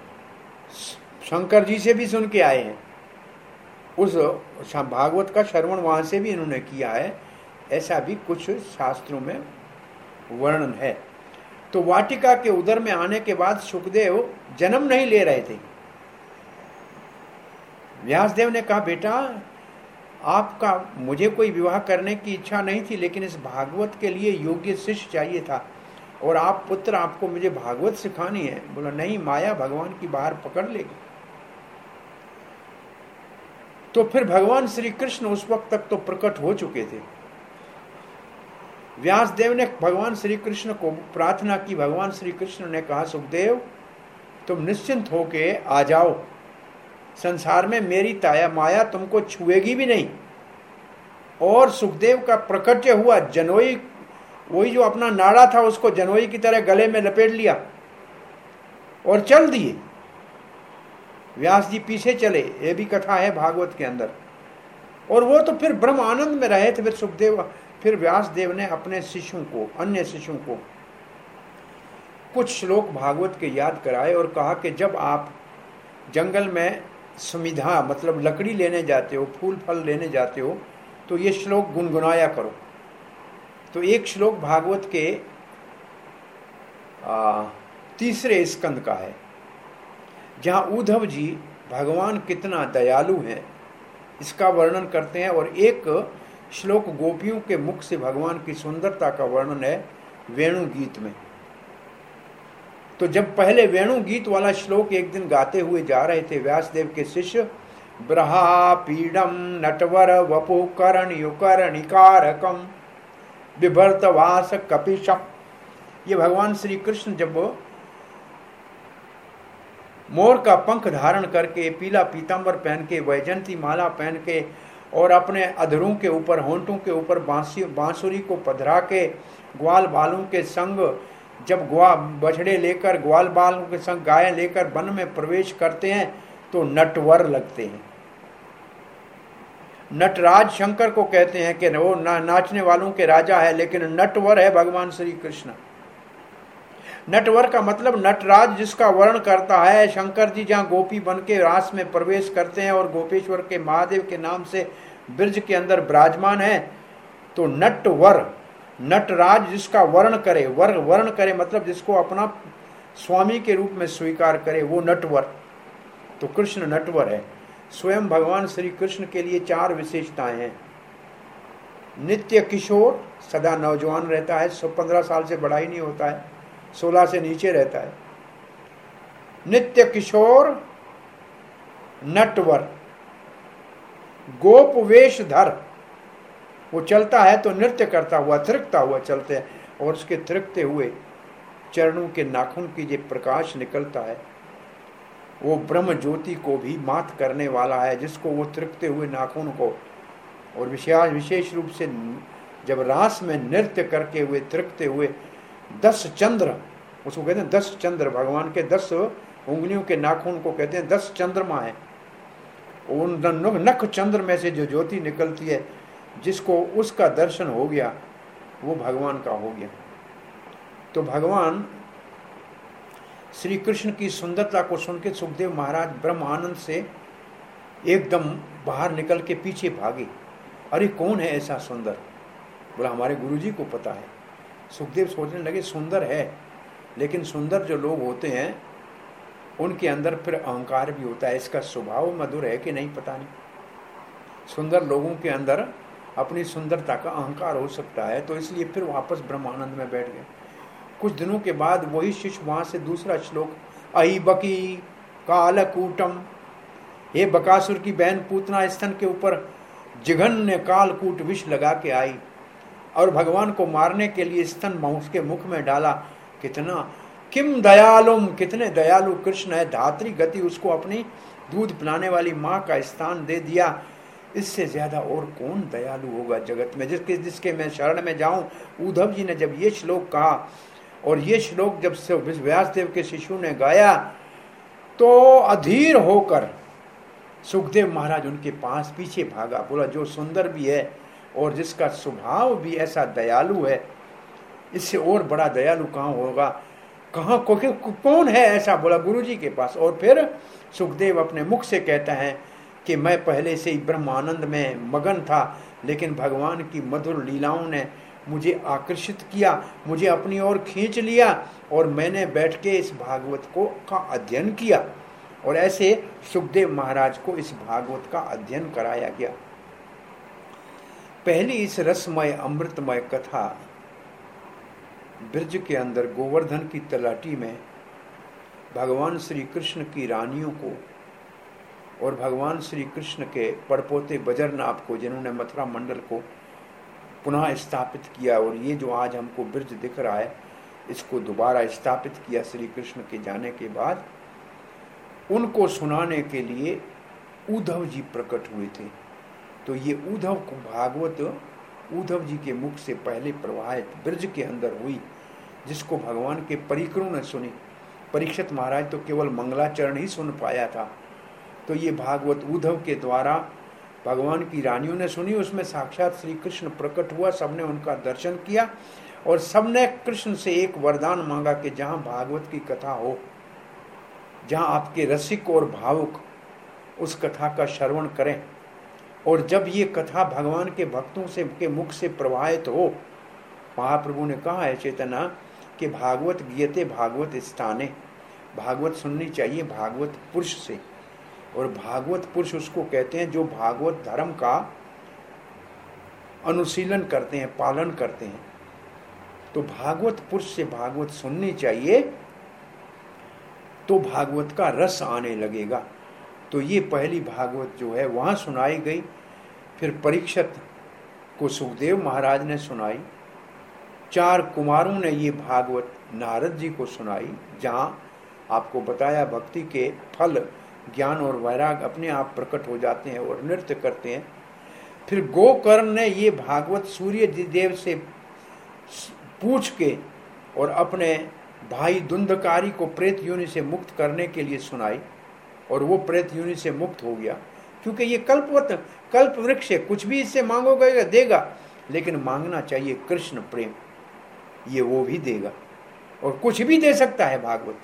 शंकर जी से भी सुन के आए हैं, उस भागवत का श्रवण वहां से भी इन्होंने किया है, ऐसा भी कुछ शास्त्रों में वर्णन है। तो वाटिका के उदर में आने के बाद सुखदेव जन्म नहीं ले रहे थे। व्यासदेव ने कहा बेटा आपका मुझे कोई विवाह करने की इच्छा नहीं थी, लेकिन इस भागवत के लिए योग्य शिष्य चाहिए था, और आप पुत्र आपको मुझे भागवत सिखानी है। बोला नहीं, माया भगवान की बाहर पकड़ लेगी। तो फिर भगवान श्री कृष्ण उस वक्त तक तो प्रकट हो चुके थे। व्यासदेव ने भगवान श्री कृष्ण को प्रार्थना की। भगवान श्री कृष्ण ने कहा सुखदेव तुम निश्चिंत होके आ जाओ, संसार में मेरी ताया माया तुमको छुएगी भी नहीं। और सुखदेव का प्रकट्य हुआ, जनोई वही जो अपना नाड़ा था उसको जनोई की तरह गले में लपेट लिया और चल दिए। व्यास जी पीछे चले, ये भी कथा है भागवत के अंदर। और वो तो फिर ब्रह्म आनंद में रहे थे। फिर सुखदेव फिर व्यास देव ने अपने शिष्यों को, अन्य शिष्यों को कुछ श्लोक भागवत के याद कराए और कहा कि जब आप जंगल में सुमिधा मतलब लकड़ी लेने जाते हो, फूल फल लेने जाते हो, तो ये श्लोक गुनगुनाया करो। तो एक श्लोक भागवत के आ, तीसरे स्कंद का है, जहाँ उद्धव जी भगवान कितना दयालु हैं इसका वर्णन करते हैं, और एक श्लोक गोपियों के मुख से भगवान की सुंदरता का वर्णन है वेणु गीत में। तो जब पहले वेणु गीत वाला श्लोक एक दिन गाते हुए जा रहे थे व्यासदेव के शिष्य, ब्रहा पीडम नटवर वपु करण युकरणिकारकम बिभर्तवास कपिशम। ये भगवान श्री कृष्ण जब मोर का पंख धारण करके, पीला पीतांबर पहन के, वैजंती माला पहन के, और अपने अधरों के ऊपर, होंठों के ऊपर बांसी बांसुरी को पधरा के ग्वाल बालों के संग जब ग्वा बछड़े लेकर, ग्वाल बालों के संग गायें लेकर वन में प्रवेश करते हैं तो नटवर लगते हैं। नटराज शंकर को कहते हैं कि वो ना, नाचने वालों के राजा है, लेकिन नटवर है भगवान श्री कृष्ण। नटवर का मतलब नटराज जिसका वर्ण करता है। शंकर जी जहाँ गोपी बन के रास में प्रवेश करते हैं और गोपेश्वर के महादेव के नाम से ब्रज के अंदर विराजमान है, तो नटवर, नटराज जिसका वर्ण करे, वर वर्ण करे मतलब जिसको अपना स्वामी के रूप में स्वीकार करे, वो नटवर। तो कृष्ण नटवर है। स्वयं भगवान श्री कृष्ण के लिए चार विशेषताएं हैं। नित्य किशोर, सदा नौजवान रहता है, सौ पंद्रह साल से बड़ा ही नहीं होता है, सोलह से नीचे रहता है। नित्य किशोर, नटवर, गोप वेशधर, वो चलता है तो नृत्य करता हुआ, थिरकता हुआ चलते हैं, और उसके थिरकते हुए चरणों के नाखून की जो प्रकाश निकलता है वो ब्रह्म ज्योति को भी मात करने वाला है, जिसको वो थिरकते हुए नाखून को, और विशेष विशेष रूप से जब रास में नृत्य करके हुए थिरकते हुए दस चंद्र, उसको कहते हैं दस चंद्र, भगवान के दस उंगलियों के नाखून को कहते हैं दस चंद्रमा है। उन नख चंद्र में से जो ज्योति निकलती है, जिसको उसका दर्शन हो गया वो भगवान का हो गया। तो भगवान श्री कृष्ण की सुंदरता को सुन के सुखदेव महाराज ब्रह्म आनंद से एकदम बाहर निकल के पीछे भागे। अरे कौन है ऐसा सुंदर? बोला हमारे गुरुजी को पता है। सुखदेव सोचने लगे सुंदर है, लेकिन सुंदर जो लोग होते हैं उनके अंदर फिर अहंकार भी होता है। इसका स्वभाव मधुर है कि नहीं पता नहीं। सुंदर लोगों के अंदर अपनी सुंदरता का अहंकार हो सकता है, तो इसलिए फिर वापस ब्रह्मानंद में बैठ गए। कुछ दिनों के बाद वही शिष्य वहां से दूसरा श्लोक, अहि बकी कालकूटम, हे बकासुर की बहन पूतना स्तन के ऊपर जिघन्य कालकूट विष लगा के आई और भगवान को मारने के लिए स्तन उसके मुख में डाला। कितना किम दयालुम, कितने दयालु कृष्ण है। धात्री गति, उसको अपनी दूध पिलाने वाली माँ का स्थान दे दिया। इससे ज्यादा और कौन दयालु होगा जगत में, जिसके जिसके मैं शरण में जाऊं। उद्धव जी ने जब ये श्लोक कहा और ये श्लोक जब से व्यासदेव के शिशु ने गाया, तो अधीर होकर सुखदेव महाराज उनके पास पीछे भागा। बोला जो सुंदर भी है और जिसका स्वभाव भी ऐसा दयालु है, इससे और बड़ा दयालु कहाँ होगा, कहाँ को, कौन है ऐसा? बोला गुरुजी के पास। और फिर सुखदेव अपने मुख से कहता है कि मैं पहले से ही ब्रह्मानंद में मगन था, लेकिन भगवान की मधुर लीलाओं ने मुझे आकर्षित किया, मुझे अपनी ओर खींच लिया और मैंने बैठ के इस भागवत को का अध्ययन किया। और ऐसे सुखदेव महाराज को इस भागवत का अध्ययन कराया गया। पहली इस रसमय अमृतमय कथा ब्रज के अंदर गोवर्धन की तलाटी में भगवान श्री कृष्ण की रानियों को और भगवान श्री कृष्ण के पड़पोते बजरनाथ को, जिन्होंने मथुरा मंडल को पुनः स्थापित किया, और ये जो आज हमको ब्रज दिख रहा है इसको दोबारा स्थापित किया श्री कृष्ण के जाने के बाद, उनको सुनाने के लिए उद्धव जी प्रकट हुए थे। तो ये उद्धव को भागवत उद्धव जी के मुख से पहले प्रवाहित ब्रज के अंदर हुई, जिसको भगवान के परिकरों ने सुनी। परीक्षित महाराज तो केवल मंगलाचरण ही सुन पाया था, तो ये भागवत उद्धव के द्वारा भगवान की रानियों ने सुनी। उसमें साक्षात श्री कृष्ण प्रकट हुआ, सबने उनका दर्शन किया और सबने कृष्ण से एक वरदान मांगा कि जहाँ भागवत की कथा हो, जहाँ आपके रसिक और भावुक उस कथा का श्रवण करें, और जब ये कथा भगवान के भक्तों से के मुख से प्रवाहित हो, महाप्रभु ने कहा है चेतना कि भागवत गीयते भागवत स्थाने, भागवत सुननी चाहिए भागवत पुरुष से। और भागवत पुरुष उसको कहते हैं जो भागवत धर्म का अनुशीलन करते हैं, पालन करते हैं। तो भागवत पुरुष से भागवत सुननी चाहिए, तो भागवत का रस आने लगेगा। तो ये पहली भागवत जो है वहाँ सुनाई गई। फिर परीक्षित को सुखदेव महाराज ने सुनाई। चार कुमारों ने ये भागवत नारद जी को सुनाई, जहाँ आपको बताया भक्ति के फल ज्ञान और वैराग अपने आप प्रकट हो जाते हैं और नृत्य करते हैं। फिर गोकर्ण ने ये भागवत सूर्य देव से पूछ के और अपने भाई धुंधकारी को प्रेत योनि से मुक्त करने के लिए सुनाई, और वो प्रेत योनि से मुक्त हो गया। क्योंकि ये कल्पवत कल्प वृक्ष है, कुछ भी इससे मांगोगे देगा, लेकिन मांगना चाहिए कृष्ण प्रेम, ये वो भी देगा और कुछ भी दे सकता है। भागवत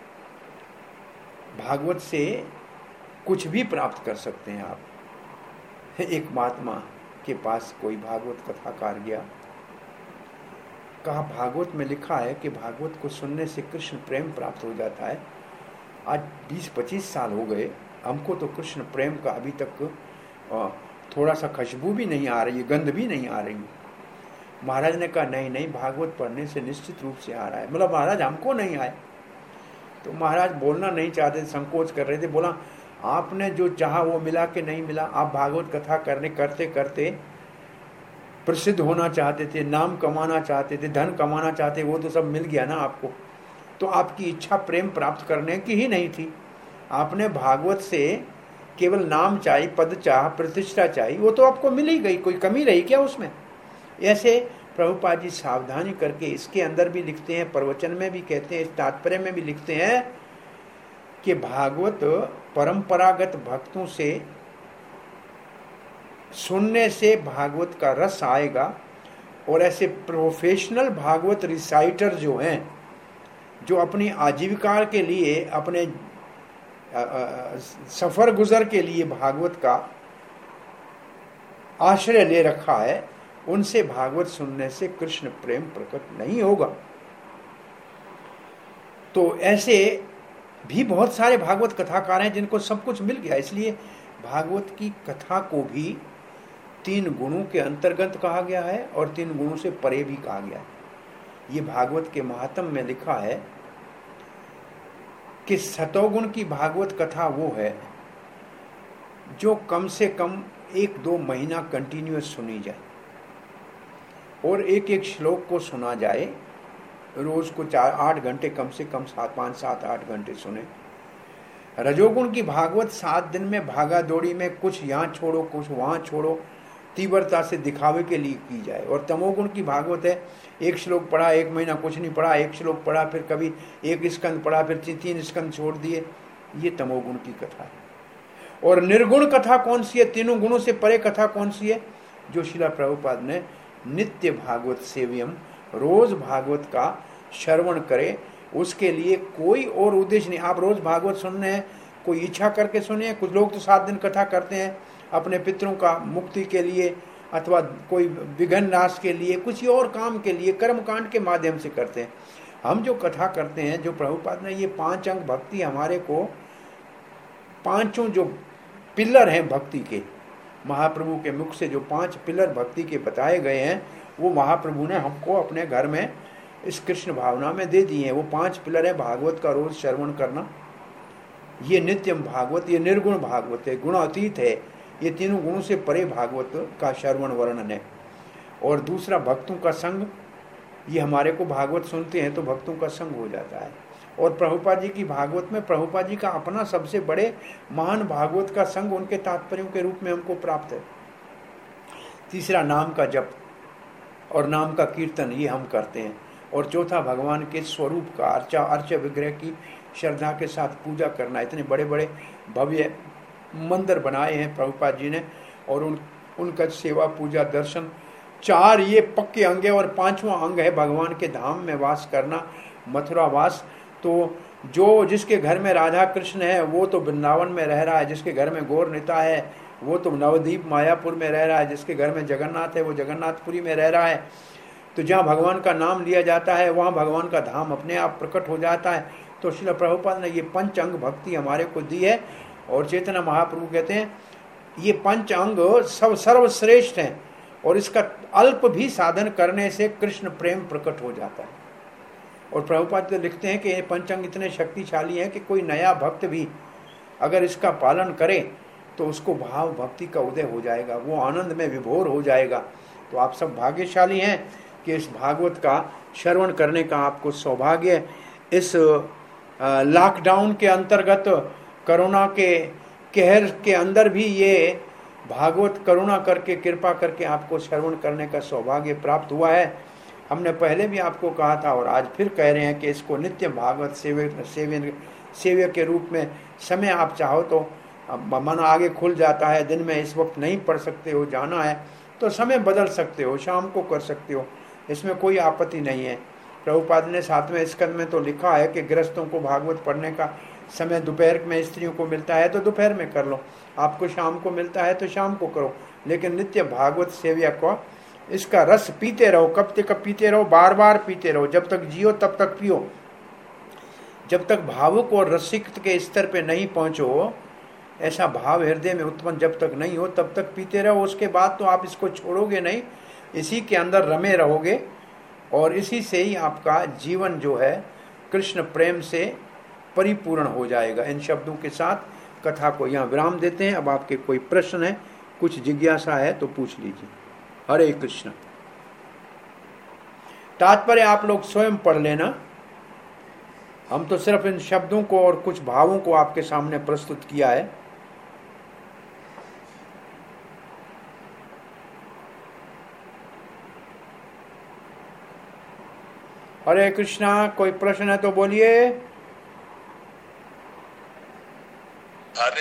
भागवत से कुछ भी प्राप्त कर सकते हैं आप। एक महात्मा के पास कोई भागवत कथाकार गया, कहा भागवत में लिखा है कि भागवत को सुनने से कृष्ण प्रेम प्राप्त हो जाता है। आज बीस पच्चीस साल हो गए, हमको तो कृष्ण प्रेम का अभी तक थोड़ा सा खुशबू भी नहीं आ रही है, गंध भी नहीं आ रही। महाराज ने कहा नहीं नहीं, भागवत पढ़ने से निश्चित रूप से आ रहा है। मतलब महाराज हमको नहीं आए। तो महाराज बोलना नहीं चाहते, संकोच कर रहे थे। बोला आपने जो चाहा वो मिला कि नहीं मिला? आप भागवत कथा करने करते करते प्रसिद्ध होना चाहते थे, नाम कमाना चाहते थे, धन कमाना चाहते, वो तो सब मिल गया ना आपको। तो आपकी इच्छा प्रेम प्राप्त करने की ही नहीं थी। आपने भागवत से केवल नाम चाहिए, पद चाह, प्रतिष्ठा चाहिए, वो तो आपको मिल ही गई, कोई कमी रही क्या उसमें? ऐसे प्रभुपाद जी सावधानी करके इसके अंदर भी लिखते हैं, प्रवचन में भी कहते हैं, इस तात्पर्य में भी लिखते हैं कि भागवत परंपरागत भक्तों से सुनने से भागवत का रस आएगा, और ऐसे प्रोफेशनल भागवत रिसाइटर जो हैं, जो अपनी आजीविका के लिए, अपने सफर गुजर के लिए भागवत का आश्रय ले रखा है, उनसे भागवत सुनने से कृष्ण प्रेम प्रकट नहीं होगा। तो ऐसे भी बहुत सारे भागवत कथाकार हैं जिनको सब कुछ मिल गया। इसलिए भागवत की कथा को भी तीन गुणों के अंतर्गत कहा गया है और तीन गुणों से परे भी कहा गया है। ये भागवत के महात्म में लिखा है कि सतोगुण की भागवत कथा वो है जो कम से कम एक दो महीना कंटिन्यूअस सुनी जाए और एक एक श्लोक को सुना जाए, रोज को चार आठ घंटे कम से कम सात पाँच सात आठ घंटे सुने। रजोगुण की भागवत सात दिन में भागा दौड़ी में कुछ यहाँ छोड़ो कुछ वहाँ छोड़ो, तीव्रता से दिखावे के लिए की जाए। और तमोगुण की भागवत है, एक श्लोक पढ़ा, एक महीना कुछ नहीं पढ़ा, एक श्लोक पढ़ा, फिर कभी एक स्कंद पढ़ा, फिर तीन स्कंद छोड़ दिए, ये तमोगुण की कथा है। और निर्गुण कथा कौन सी है? तीनों गुणों से परे कथा कौन सी है? जो श्रील प्रभुपाद ने नित्य भागवत सेव्यम, रोज भागवत का श्रवण करे, उसके लिए कोई और उद्देश्य नहीं। आप रोज भागवत सुनने हैं, कोई इच्छा करके सुने। कुछ लोग तो सात दिन कथा करते हैं अपने पितरों का मुक्ति के लिए, अथवा कोई विघ्न नाश के लिए, कुछ और काम के लिए, कर्म कांड के माध्यम से करते हैं। हम जो कथा करते हैं, जो प्रभुपाद ने ये पांच अंग भक्ति हमारे को, पांचों जो पिलर हैं भक्ति के, महाप्रभु के मुख से जो पांच पिलर भक्ति के बताए गए हैं, वो महाप्रभु ने हमको अपने घर में इस कृष्ण भावना में दे दिए हैं। वो पांच पिलर है भागवत का रोज श्रवण करना, ये नित्यम भागवत, ये निर्गुण भागवत है, गुण अतीत है, ये तीनों गुणों से परे भागवत का श्रवण वर्णन है। और दूसरा भक्तों का संग, ये हमारे को भागवत सुनते हैं तो भक्तों का संग हो जाता है। और प्रभुपाद जी की भागवत में प्रभुपाद जी का अपना सबसे बड़े महान भागवत का संग उनके तात्पर्यों के रूप में हमको प्राप्त है। तीसरा नाम का जप और नाम का कीर्तन, ये हम करते हैं। और चौथा भगवान के स्वरूप का अर्चा अर्च विग्रह की श्रद्धा के साथ पूजा करना। इतने बड़े बड़े भव्य मंदिर बनाए हैं प्रभुपाद जी ने, और उन उनका सेवा पूजा दर्शन, चार ये पक्के अंग है। और पांचवा अंग है भगवान के धाम में वास करना, मथुरा वास। तो जो जिसके घर में राधा कृष्ण है वो तो वृंदावन में रह रहा है, जिसके घर में गौर निता है वो तो नवद्वीप मायापुर में रह रहा है, जिसके घर में जगन्नाथ है वो जगन्नाथपुरी में रह रहा है। तो जहाँ भगवान का नाम लिया जाता है वहाँ भगवान का धाम अपने आप प्रकट हो जाता है। तो श्रील प्रभुपाद ने ये पंच अंग भक्ति हमारे को दी है। और चैतन्य महाप्रभु कहते हैं ये पंच अंग सब सर्वश्रेष्ठ हैं, और इसका अल्प भी साधन करने से कृष्ण प्रेम प्रकट हो जाता है। और प्रभुपाद तो लिखते हैं कि ये पंचांग इतने शक्तिशाली हैं कि कोई नया भक्त भी अगर इसका पालन करे तो उसको भाव भक्ति का उदय हो जाएगा, वो आनंद में विभोर हो जाएगा। तो आप सब भाग्यशाली हैं कि इस भागवत का श्रवण करने का आपको सौभाग्य। इस लॉकडाउन के अंतर्गत, कोरोना के कहर के अंदर भी ये भागवत करुणा करके, कृपा करके आपको श्रवण करने का सौभाग्य प्राप्त हुआ है। हमने पहले भी आपको कहा था और आज फिर कह रहे हैं कि इसको नित्य भागवत सेव्य सेव्य सेव्य के रूप में समय आप चाहो तो अब मन आगे खुल जाता है, दिन में इस वक्त नहीं पढ़ सकते हो, जाना है तो समय बदल सकते हो, शाम को कर सकते हो, इसमें कोई आपत्ति नहीं है। प्रभुपाद ने सातवें स्कंद में तो लिखा है कि गृहस्थों को भागवत पढ़ने का समय दोपहर में स्त्रियों को मिलता है तो दोपहर में कर लो, आपको शाम को मिलता है तो शाम को करो, लेकिन नित्य भागवत सेव्या को इसका रस पीते रहो, कब तक पीते रहो, बार बार पीते रहो, जब तक जियो तब तक पियो। जब तक भावुक और रसिक के स्तर पे नहीं पहुंचो, ऐसा भाव हृदय में उत्पन्न जब तक नहीं हो तब तक पीते रहो। उसके बाद तो आप इसको छोड़ोगे नहीं, इसी के अंदर रमे रहोगे और इसी से ही आपका जीवन जो है कृष्ण प्रेम से परिपूर्ण हो जाएगा। इन शब्दों के साथ कथा को यहाँ विराम देते हैं। अब आपके कोई प्रश्न है, कुछ जिज्ञासा है तो पूछ लीजिए। हरे कृष्ण। तात्पर्य आप लोग स्वयं पढ़ लेना, हम तो सिर्फ इन शब्दों को और कुछ भावों को आपके सामने प्रस्तुत किया है। हरे कृष्णा। कोई प्रश्न है तो बोलिए। हरे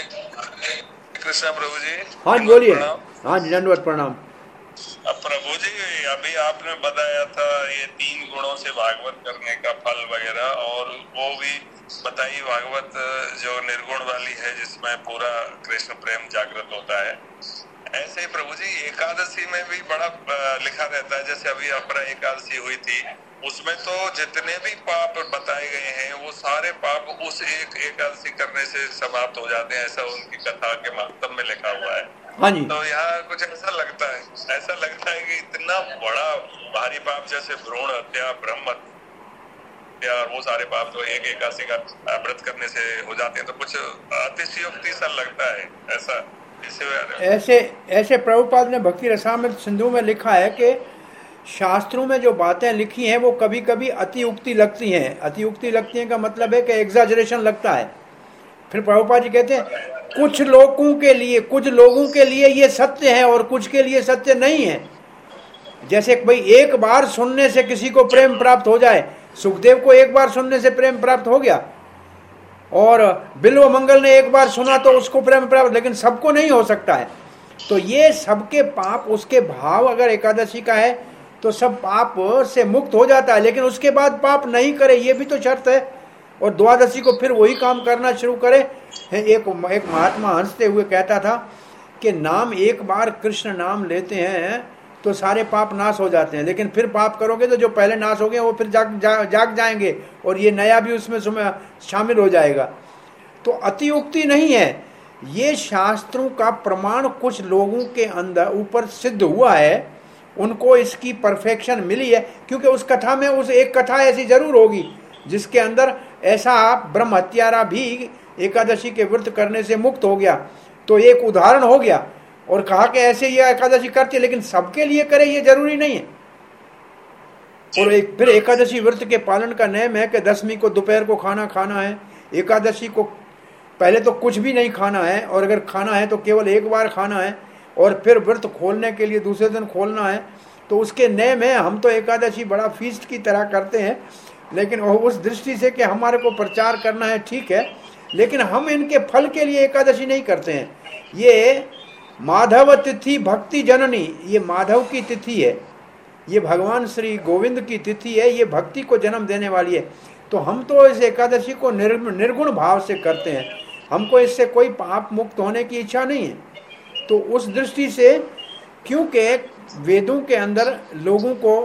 कृष्णा प्रभु जी। हाँ जी बोलिए। हाँ जी दंडवत प्रणाम। अब प्रभु जी अभी आपने बताया था ये तीन गुणों से भागवत करने का फल वगैरह, और वो भी बताई भागवत जो निर्गुण वाली है जिसमें पूरा कृष्ण प्रेम जागृत होता है। ऐसे ही प्रभु जी एकादशी में भी बड़ा लिखा रहता है, जैसे अभी अपरा एकादशी हुई थी उसमें तो जितने भी पाप बताए गए हैं वो सारे पाप उस एक एकादशी करने से समाप्त हो जाते हैं, ऐसा उनकी कथा के माध्यम में लिखा हुआ है। हाँ जी। तो यहाँ कुछ ऐसा लगता है ऐसा लगता है कि इतना बड़ा भारी पाप जैसे भ्रूण हत्या, ब्रह्म हत्या और वो सारे पाप तो एक एकादशी का व्रत करने से हो जाते हैं, तो कुछ अतिशयोक्ति सा लगता है। ऐसा ऐसे ऐसे प्रभुपाद ने भक्ति रसामृत सिंधु में लिखा है कि शास्त्रों में जो बातें लिखी हैं वो कभी कभी अतिउक्ति लगती हैं। अतिउक्ति लगती हैं का मतलब है कि एग्जैजरेशन लगता है। फिर प्रभुपाद जी कहते हैं कुछ लोगों के लिए कुछ लोगों के लिए ये सत्य है और कुछ के लिए सत्य नहीं है। जैसे भाई एक बार सुनने से किसी को प्रेम प्राप्त हो जाए, सुखदेव को एक बार सुनने से प्रेम प्राप्त हो गया, और बिल्व मंगल ने एक बार सुना तो उसको प्रेम प्राप्त, लेकिन सबको नहीं हो सकता है। तो ये सबके पाप, उसके भाव अगर एकादशी का है तो सब पाप से मुक्त हो जाता है, लेकिन उसके बाद पाप नहीं करे ये भी तो शर्त है। और द्वादशी को फिर वही काम करना शुरू करे। एक एक महात्मा हंसते हुए कहता था कि नाम एक बार कृष्ण नाम लेते हैं तो सारे पाप नाश हो जाते हैं, लेकिन फिर पाप करोगे तो जो पहले नाश हो गए वो फिर जाग जा, जाग जाएंगे और ये नया भी उसमें शामिल हो जाएगा। तो अतिउक्ति नहीं है, ये शास्त्रों का प्रमाण कुछ लोगों के अंदर ऊपर सिद्ध हुआ है, उनको इसकी परफेक्शन मिली है। क्योंकि उस कथा में उस एक कथा ऐसी जरूर होगी जिसके अंदर ऐसा ब्रह्म हत्यारा भी एकादशी के व्रत करने से मुक्त हो गया, तो एक उदाहरण हो गया। और कहा कि ऐसे ये एकादशी करती है, लेकिन सबके लिए करे ये जरूरी नहीं है। और एक फिर एकादशी व्रत के पालन का नियम है कि दसवीं को दोपहर को खाना खाना है, एकादशी को पहले तो कुछ भी नहीं खाना है, और अगर खाना है तो केवल एक बार खाना है, और फिर व्रत खोलने के लिए दूसरे दिन खोलना है। तो उसके नियम है। हम तो एकादशी बड़ा फीस्ट की तरह करते हैं, लेकिन उस दृष्टि से कि हमारे को प्रचार करना है, ठीक है, लेकिन हम इनके फल के लिए एकादशी नहीं करते हैं। ये माधव तिथि भक्ति जननी, ये माधव की तिथि है, ये भगवान श्री गोविंद की तिथि है, ये भक्ति को जन्म देने वाली है। तो हम तो इस एकादशी को निर्गुण भाव से करते हैं, हमको इससे कोई पाप मुक्त होने की इच्छा नहीं है। तो उस दृष्टि से, क्योंकि वेदों के अंदर लोगों को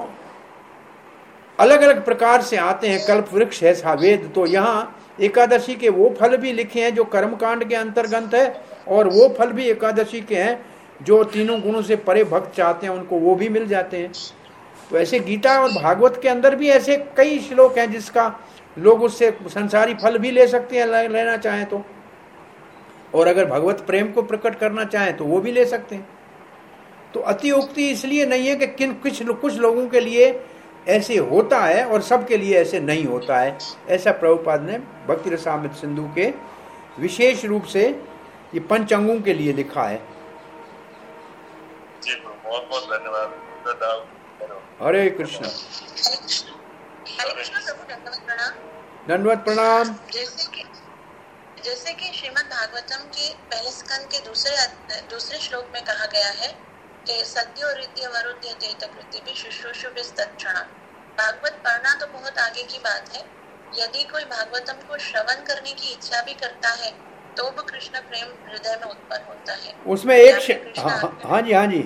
अलग अलग प्रकार से आते हैं, कल्प वृक्ष है सा वेद, तो यहाँ एकादशी के वो फल भी लिखे हैं जो कर्मकांड के अंतर्गत है, और वो फल भी एकादशी के हैं जो तीनों गुणों से परे भक्त चाहते हैं उनको वो भी मिल जाते हैं। तो ऐसे गीता और भागवत के अंदर भी ऐसे कई श्लोक हैं जिसका लोग उससे संसारी फल भी ले सकते हैं, लेना चाहें तो, और अगर भगवत प्रेम को प्रकट करना चाहें तो वो भी ले सकते हैं। तो अतिउक्ति इसलिए नहीं है कि किन कुछ कुछ लोगों के लिए ऐसे होता है और सबके लिए ऐसे नहीं होता है। ऐसा प्रभुपाद ने भक्ति रसामृत सिंधु के विशेष रूप से ये पंच अंगों के लिए लिखा है। जी बहुत बहुत धन्यवाद। हरे कृष्ण। दंडवत प्रणाम। जैसे कि जैसे कि श्रीमद् भागवतम के पहले स्कंद के दूसरे दूसरे श्लोक में कहा गया है कि सद्यो रिद्य वरुद्य कृति भी शुश्रूषु विस्तक्षणा। भागवत पढ़ना तो बहुत आगे की बात है, यदि कोई भागवतम को श्रवण करने की इच्छा भी करता है तो वो कृष्ण प्रेम हृदय में उत्पन्न होता है। उसमें एक श... हाँ, हाँ जी हाँ जी।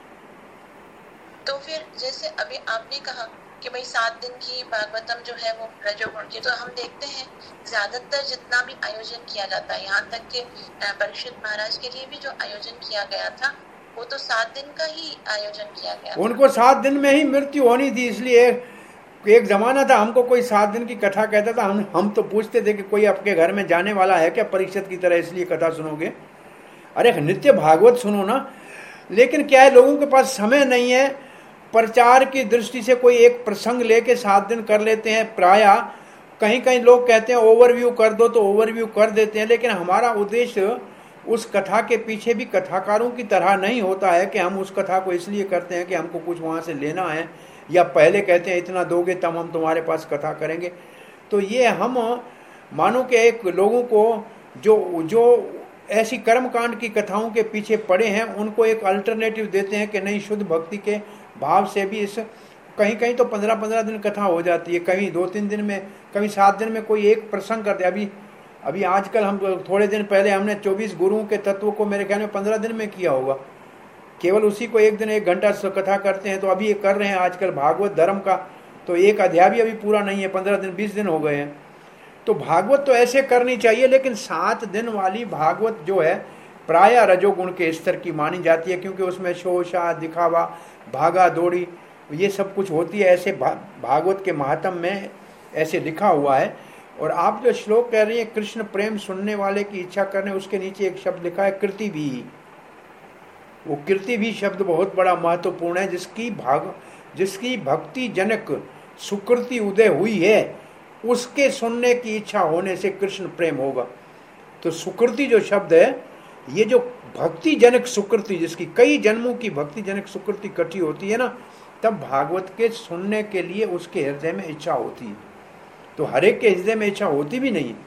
तो फिर जैसे अभी आपने कहा कि भाई सात दिन की भागवतम जो है वो रजोगुण की, तो हम देखते हैं ज्यादातर जितना भी आयोजन किया जाता है, यहाँ तक कि परीक्षित महाराज के लिए भी जो आयोजन किया गया था वो तो सात दिन का ही आयोजन किया गया। उनको सात दिन में ही मृत्यु होनी थी, इसलिए एक जमाना था हमको कोई सात दिन की कथा कहता था, हम हम तो पूछते थे कि कोई आपके घर में जाने वाला है क्या परीक्षित की तरह, इसलिए कथा सुनोगे। अरे नित्य भागवत सुनो ना। लेकिन क्या है, लोगों के पास समय नहीं है, प्रचार की दृष्टि से कोई एक प्रसंग लेके सात दिन कर लेते हैं। प्राय कहीं कहीं लोग कहते हैं ओवरव्यू कर दो, तो ओवरव्यू कर देते हैं, लेकिन हमारा उद्देश्य उस कथा के पीछे भी कथाकारों की तरह नहीं होता है कि हम उस कथा को इसलिए करते हैं कि हमको कुछ वहाँ से लेना है, या पहले कहते हैं इतना दोगे तब हम तुम्हारे पास कथा करेंगे। तो ये हम मानो कि एक लोगों को जो जो ऐसी कर्मकांड की कथाओं के पीछे पड़े हैं उनको एक अल्टरनेटिव देते हैं कि नहीं, शुद्ध भक्ति के भाव से भी इस कहीं कहीं तो पंद्रह पंद्रह दिन कथा हो जाती है, कहीं दो तीन दिन में, कभी सात दिन में कोई एक प्रसंग करते। अभी अभी आजकल हम थोड़े दिन पहले हमने चौबीस गुरुओं के तत्व को मेरे ख्याल में पंद्रह दिन में किया होगा, केवल उसी को एक दिन एक घंटा कथा करते हैं। तो अभी ये कर रहे हैं आजकल भागवत धर्म का, तो एक अध्याय भी अभी पूरा नहीं है, पंद्रह दिन बीस दिन हो गए हैं। तो भागवत तो ऐसे करनी चाहिए, लेकिन सात दिन वाली भागवत जो है प्राय रजोगुण के स्तर की मानी जाती है, क्योंकि उसमें शोषा दिखावा भागा दौड़ी ये सब कुछ होती है। ऐसे भा, भागवत के महात्म में ऐसे लिखा हुआ है। और आप जो श्लोक कह रही है कृष्ण प्रेम सुनने वाले की इच्छा करने, उसके नीचे एक शब्द लिखा है कृति भी। वो कृति भी शब्द बहुत बड़ा महत्वपूर्ण है, जिसकी भाग जिसकी भक्ति जनक सुकृति उदय हुई है उसके सुनने की इच्छा होने से कृष्ण प्रेम होगा। तो सुकृति जो शब्द है, ये जो भक्ति जनक सुकृति, जिसकी कई जन्मों की भक्ति जनक सुकृति इकट्ठी होती है ना, तब भागवत के सुनने के लिए उसके हृदय में इच्छा होती है। तो हर एक के हृदय में इच्छा होती भी नहीं,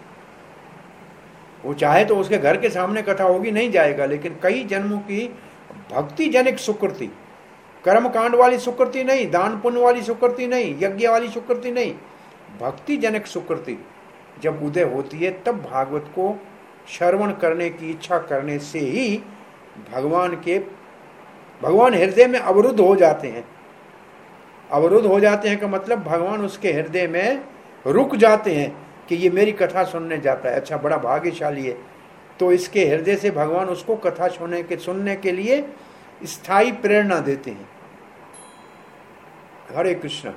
वो चाहे तो उसके घर के सामने कथा होगी नहीं जाएगा, लेकिन कई जन्मों की भक्ति जनक सुकृति, कर्मकांड वाली सुकृति नहीं, दान पुण्य वाली सुकृति नहीं, यज्ञ वाली सुकृति नहीं, भक्ति जनक सुकृति जब उदय होती है तब भागवत को श्रवण करने की इच्छा करने से ही भगवान के भगवान हृदय में अवरुद्ध हो जाते हैं। अवरुद्ध हो जाते हैं का मतलब भगवान उसके हृदय में रुक जाते हैं कि ये मेरी कथा सुनने जाता है, अच्छा बड़ा भाग्यशाली है। तो इसके हृदय से भगवान उसको कथा सुनने के सुनने के लिए स्थायी प्रेरणा देते हैं। हरे कृष्ण।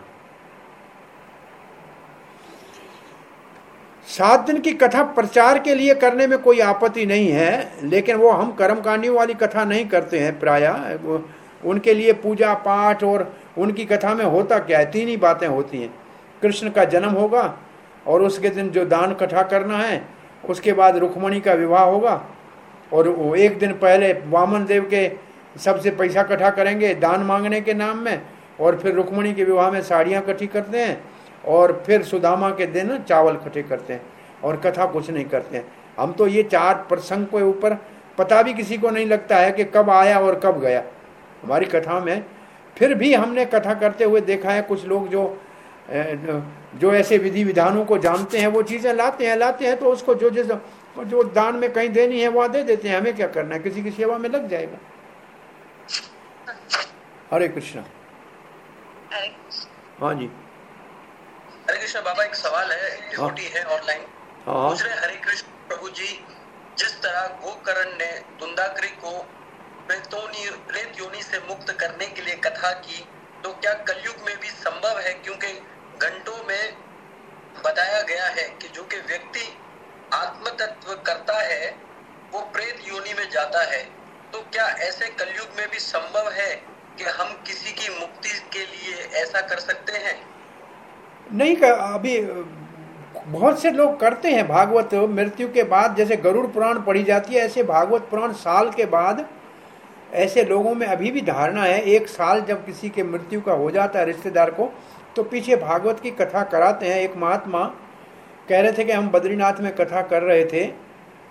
सात दिन की कथा प्रचार के लिए करने में कोई आपत्ति नहीं है, लेकिन वो हम कर्मकांडियों वाली कथा नहीं करते हैं। प्रायः उनके लिए पूजा पाठ, और उनकी कथा में होता क्या है, तीन ही बातें होती हैं। कृष्ण का जन्म होगा और उसके दिन जो दान कथा करना है, उसके बाद रुक्मणी का विवाह होगा, और वो एक दिन पहले वामन देव के सबसे पैसा इकट्ठा करेंगे दान मांगने के नाम में, और फिर रुक्मणी के विवाह में साड़ियाँ इकट्ठी करते हैं, और फिर सुदामा के दिन चावल इकट्ठे करते हैं, और कथा कुछ नहीं करते हैं। हम तो ये चार प्रसंग के ऊपर पता भी किसी को नहीं लगता है कि कब आया और कब गया हमारी कथा में। फिर भी हमने कथा करते हुए देखा है कुछ लोग जो जो ऐसे विधि विधानों को जानते हैं वो चीज़ें लाते हैं लाते हैं तो उसको जो जो जो दान में कहीं देनी है वहाँ दे देते हैं। हमें क्या करना है, किसी की सेवा में लग जाएगा। हरे कृष्णा। हाँ जी। हरे कृष्ण बाबा, एक सवाल है, डिवोटी है ऑनलाइन, पूछ रहे हरे कृष्ण प्रभु जी, जिस तरह गोकर्ण ने दुंदाकरी को प्रेत योनि से मुक्त करने के लिए कथा की, तो क्या कलयुग में भी संभव है? क्योंकि घंटों में बताया गया है कि जो कि व्यक्ति आत्म तत्व करता है वो प्रेत योनि में जाता है, तो क्या ऐसे कलयुग में भी संभव है कि हम किसी की मुक्ति के लिए ऐसा कर सकते हैं? नहीं कर, अभी बहुत से लोग करते हैं। भागवत मृत्यु के बाद जैसे गरुड़ पुराण पढ़ी जाती है, ऐसे भागवत पुराण साल के बाद ऐसे लोगों में अभी भी धारणा है, एक साल जब किसी के मृत्यु का हो जाता है रिश्तेदार को, तो पीछे भागवत की कथा कराते हैं। एक महात्मा कह रहे थे कि हम बद्रीनाथ में कथा कर रहे थे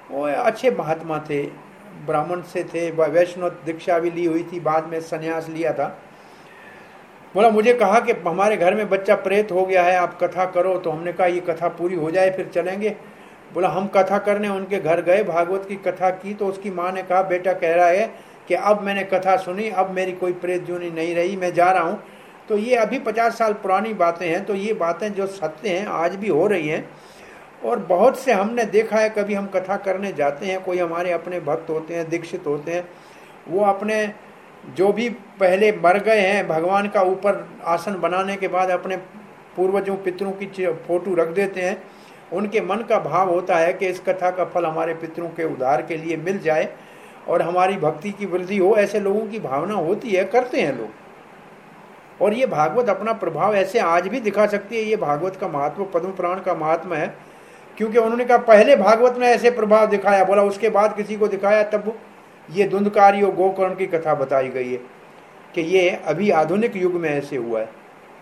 वो अच्छे महात्मा थे, ब्राह्मण से थे, वैष्णव दीक्षा भी ली हुई थी, बाद में संन्यास लिया था। बोला मुझे कहा कि हमारे घर में बच्चा प्रेत हो गया है, आप कथा करो। तो हमने कहा ये कथा पूरी हो जाए फिर चलेंगे। बोला हम कथा करने उनके घर गए, भागवत की कथा की। तो उसकी माँ ने कहा बेटा कह रहा है कि अब मैंने कथा सुनी, अब मेरी कोई प्रेत जूनी नहीं रही, मैं जा रहा हूँ। तो ये अभी पचास साल पुरानी बातें हैं, तो ये बातें जो सत्य हैं आज भी हो रही हैं। और बहुत से हमने देखा है, कभी हम कथा करने जाते हैं, कोई हमारे अपने भक्त होते हैं, दीक्षित होते हैं, वो अपने जो भी पहले मर गए हैं भगवान का ऊपर आसन बनाने के बाद अपने पूर्वजों पितरों की फोटो रख देते हैं। उनके मन का भाव होता है कि इस कथा का फल हमारे पितरों के उद्धार के लिए मिल जाए और हमारी भक्ति की वृद्धि हो। ऐसे लोगों की भावना होती है, करते हैं लोग। और ये भागवत अपना प्रभाव ऐसे आज भी दिखा सकती है। ये भागवत का महत्व, पद्म पुराण का महात्मा है, क्योंकि उन्होंने कहा पहले भागवत में ऐसे प्रभाव दिखाया, बोला उसके बाद किसी को दिखाया, तब ये धुंधकारी और गोकर्ण की कथा बताई गई है कि ये अभी आधुनिक युग में ऐसे हुआ है।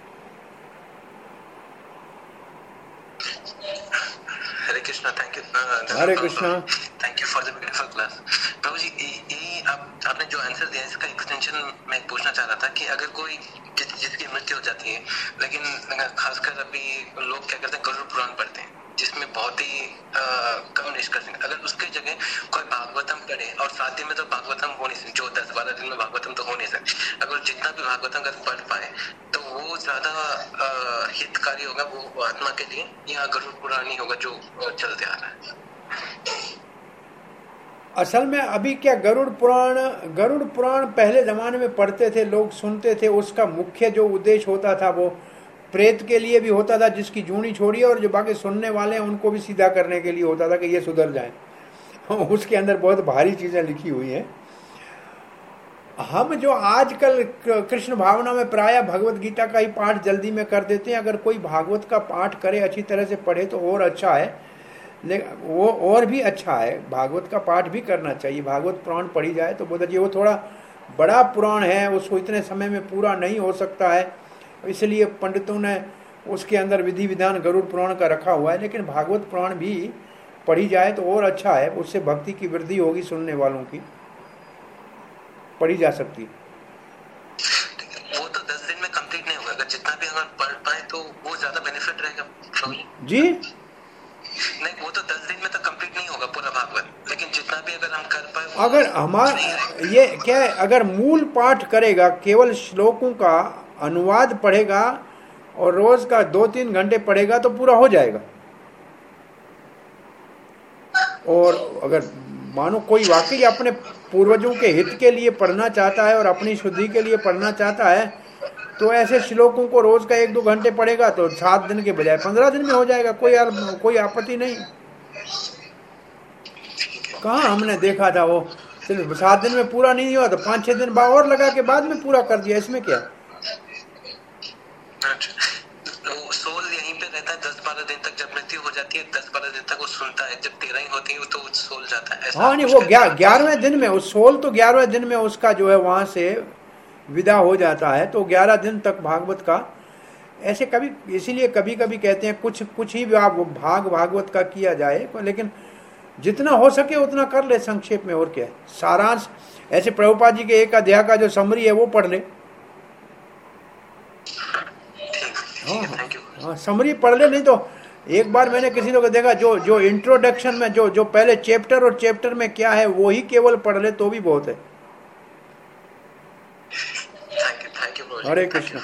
Hare Krishna, thank you. Hare Krishna, thank you for the beautiful class. प्रभु जी, ये आप आपने जो आंसर दिया इसका एक्सटेंशन मैं पूछना चाह रहा था कि अगर कोई जिस, जिसकी मृत्यु हो जाती है, लेकिन खासकर अभी लोग क्या करते हैं, गरुड़ पुराण पढ़ते हैं जिसमें बहुत ही आ, कम निष्कर्ष, अगर उसके जगह कोई भागवतम पढ़े, और सात दिन में तो भागवतम हो नहीं सकती, जो दस बारह दिन में भागवतम तो हो नहीं सकती, अगर जितना भी भागवतम अगर पढ़ पाए तो वो ज्यादा हितकारी होगा वो आत्मा के लिए, या गरुड़ पुराण ही होगा जो चलते आ रहा है? असल में अभी क्या गरुड़ पुराण गरुड़ पुराण पहले जमाने में पढ़ते थे लोग, सुनते थे। उसका मुख्य जो उद्देश्य होता था वो प्रेत के लिए भी होता था जिसकी जूनी छोड़ी, और जो बाकी सुनने वाले हैं उनको भी सीधा करने के लिए होता था कि ये सुधर जाए। उसके अंदर बहुत भारी चीजें लिखी हुई हैं। हम जो आजकल कृष्ण भावना में प्राय भगवत गीता का ही पाठ जल्दी में कर देते हैं। अगर कोई भागवत का पाठ करे, अच्छी तरह से पढ़े तो और अच्छा है, लेकिन वो और भी अच्छा है। भागवत का पाठ भी करना चाहिए, भागवत पुराण पढ़ी जाए तो बहुत अच्छी। वो थोड़ा बड़ा पुराण है, उसको इतने समय में पूरा नहीं हो सकता है, इसलिए पंडितों ने उसके अंदर विधि विधान गरुड़ पुराण का रखा हुआ है। लेकिन भागवत पुराण भी पढ़ी जाए तो और अच्छा है, उससे भक्ति की वृद्धि होगी, सुनने वालों की पढ़ी जा सकती। वो तो दस दिन में कंप्लीट नहीं होगा, अगर जितना भी अगर पढ़ पाए तो वो ज्यादा बेनिफिट रहेगा जी। नहीं, वो तो दस दिन में तो कंप्लीट नहीं होगा पूरा भागवत, लेकिन जितना भी अगर हम कर पाए, अगर हमारा ये क्या है, अगर मूल पाठ करेगा, केवल श्लोकों का अनुवाद पढ़ेगा और रोज का दो तीन घंटे पढ़ेगा तो पूरा हो जाएगा। और अगर मानो कोई वाकई अपने पूर्वजों के हित के लिए पढ़ना चाहता है और अपनी शुद्धि के लिए पढ़ना चाहता है, तो ऐसे श्लोकों को रोज का एक दो घंटे पढ़ेगा तो सात दिन के बजाय पंद्रह दिन में हो जाएगा। कोई यार कोई आपत्ति नहीं। कहाँ हमने देखा था वो सिर्फ सात दिन में पूरा नहीं हुआ तो पाँच छह दिन बाद और लगा के बाद में पूरा कर दिया, इसमें क्या? तो सोल यहीं पे रहता है दस बारह दिन तक, जब मृत्यु हो जाती है दस बारह दिन तक वो सुनता है, जब तेरह ही होती है तो सोल जाता है। हाँ नहीं, वो ग्यारहवें दिन में उस सोल तो ग्यारहवें दिन में उसका जो है वहां से विदा हो जाता है, तो ग्यारह दिन तक भागवत का ऐसे कभी, इसीलिए कभी कभी कहते हैं कुछ कुछ ही भाग भागवत का किया जाए, लेकिन जितना हो सके उतना कर ले संक्षेप में। और क्या है सारांश, ऐसे प्रभुपाद जी के एक अध्याय का जो समरी है वो पढ़ ले। हाँ हाँ समरी पढ़ ले। नहीं तो एक बार मैंने किसी लोग देखा जो जो इंट्रोडक्शन में जो जो पहले चैप्टर और चैप्टर में क्या है वो ही केवल पढ़ ले तो भी बहुत है। हरे कृष्ण।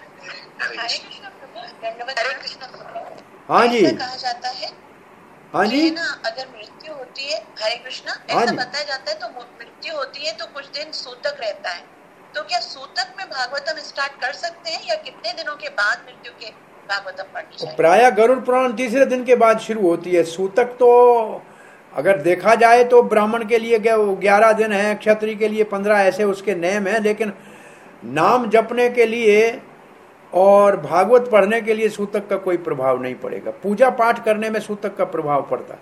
हाँ जी, कहा जाता है हाँ जी ना, अगर मृत्यु होती है, हरे कृष्णा, ऐसा बताया जाता है तो मृत्यु होती है तो कुछ दिन सूतक रहता है, तो क्या सूतक में भागवतम स्टार्ट कर सकते हैं या कितने दिनों के बाद मृत्यु के भागवतम पढ़नी चाहिए? प्राय गरुड़ पुराण तीसरे दिन के बाद शुरू होती है। सूतक तो अगर देखा जाए तो ब्राह्मण के लिए ग्यारह दिन है, क्षत्रिय के लिए पंद्रह, ऐसे उसके नियम है। लेकिन नाम जपने के लिए और भागवत पढ़ने के लिए सूतक का कोई प्रभाव नहीं पड़ेगा। पूजा पाठ करने में सूतक का प्रभाव पड़ता है।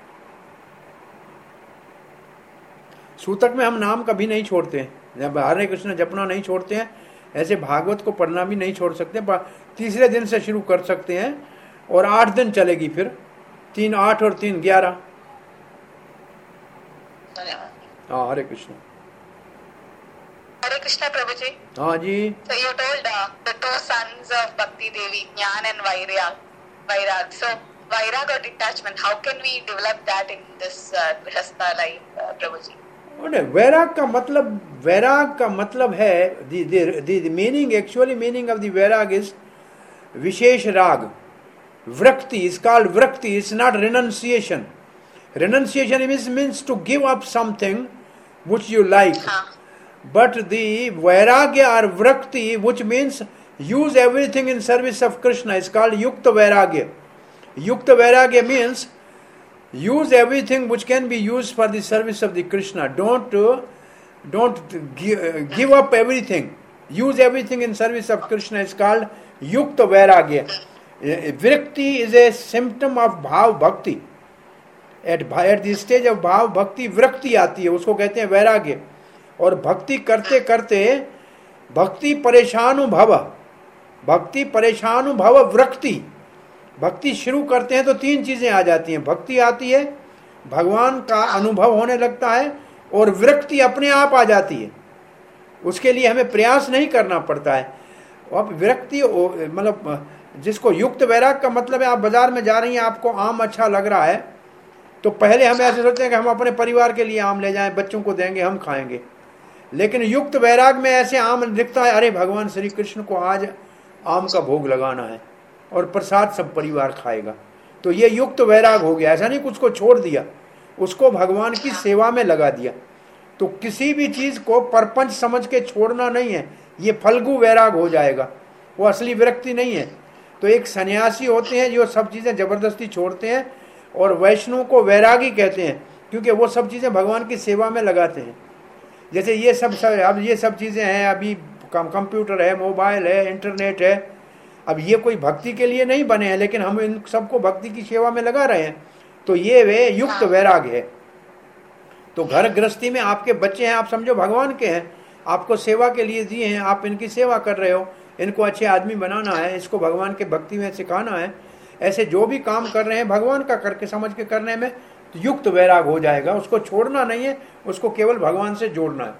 सूतक में हम नाम कभी नहीं छोड़ते हैं, जब हरे कृष्ण जपना नहीं छोड़ते हैं, ऐसे भागवत को पढ़ना भी नहीं छोड़ सकते। तीसरे दिन से शुरू कर सकते हैं और आठ दिन चलेगी, फिर तीन आठ और तीन ग्यारह। धन्यवाद। हाँ, हरे कृष्ण। Hare Krishna, Prabhuji. हाँ जी। So you told uh, the two sons of Bhakti Devi, Jnana and Vairag. Vairag. So Vairag or detachment, how can we develop that in this uh, Grihastha life, uh, Prabhuji? वैराग का मतलब, वैराग का मतलब है, the meaning, actually meaning of the vairag is विशेष राग. Vrakti is called Vrakti, it's not renunciation. Renunciation means, means to give up something which you like. Huh. But the Vairagya or Vrakti, which means use everything in service of Krishna, is called Yukta Vairagya. Yukta Vairagya means use everything which can be used for the service of the Krishna. Don't uh, don't give, uh, give up everything. Use everything in service of Krishna is called Yukta Vairagya. Vrakti is a symptom of Bhav Bhakti. At, at the stage of Bhav Bhakti, Vrakti आती है, उसको कहते हैं वैराग्य. और भक्ति करते करते भक्ति परेशानुभव, भक्ति परेशानुभव वृक्ति. भक्ति शुरू करते हैं तो तीन चीजें आ जाती हैं. भक्ति आती है, भगवान का अनुभव होने लगता है, और वृक्ति अपने आप आ जाती है. उसके लिए हमें प्रयास नहीं करना पड़ता है. अब विरक्ति मतलब जिसको युक्त वैराग का मतलब है, आप बाजार में जा रही हैं, आपको आम अच्छा लग रहा है, तो पहले हम ऐसे सोचते हैं कि हम अपने परिवार के लिए आम ले जाएं, बच्चों को देंगे, हम खाएंगे. लेकिन युक्त वैराग में ऐसे आम दिखता है, अरे भगवान श्री कृष्ण को आज आम का भोग लगाना है और प्रसाद सब परिवार खाएगा, तो ये युक्त वैराग हो गया. ऐसा नहीं कुछ को छोड़ दिया, उसको भगवान की सेवा में लगा दिया. तो किसी भी चीज को परपंच समझ के छोड़ना नहीं है, ये फल्गु वैराग हो जाएगा, वो असली विरक्ति नहीं है. तो एक सन्यासी होते हैं जो सब चीजें जबरदस्ती छोड़ते हैं, और वैष्णव को वैरागी कहते हैं, क्योंकि वो सब चीजें भगवान की सेवा में लगाते हैं. जैसे ये सब सब अब ये सब चीजें हैं, अभी कंप्यूटर है, मोबाइल है, इंटरनेट है, अब ये कोई भक्ति के लिए नहीं बने हैं, लेकिन हम इन सबको भक्ति की सेवा में लगा रहे हैं. तो ये वे युक्त वैराग है. तो घर गृहस्थी में आपके बच्चे हैं, आप समझो भगवान के हैं, आपको सेवा के लिए दिए हैं, आप इनकी सेवा कर रहे हो, इनको अच्छे आदमी बनाना है, इसको भगवान के भक्ति में सिखाना है. ऐसे जो भी काम कर रहे हैं भगवान का करके समझ के करने में तो युक्त वैराग हो जाएगा. उसको छोड़ना नहीं है, उसको केवल भगवान से जोड़ना है.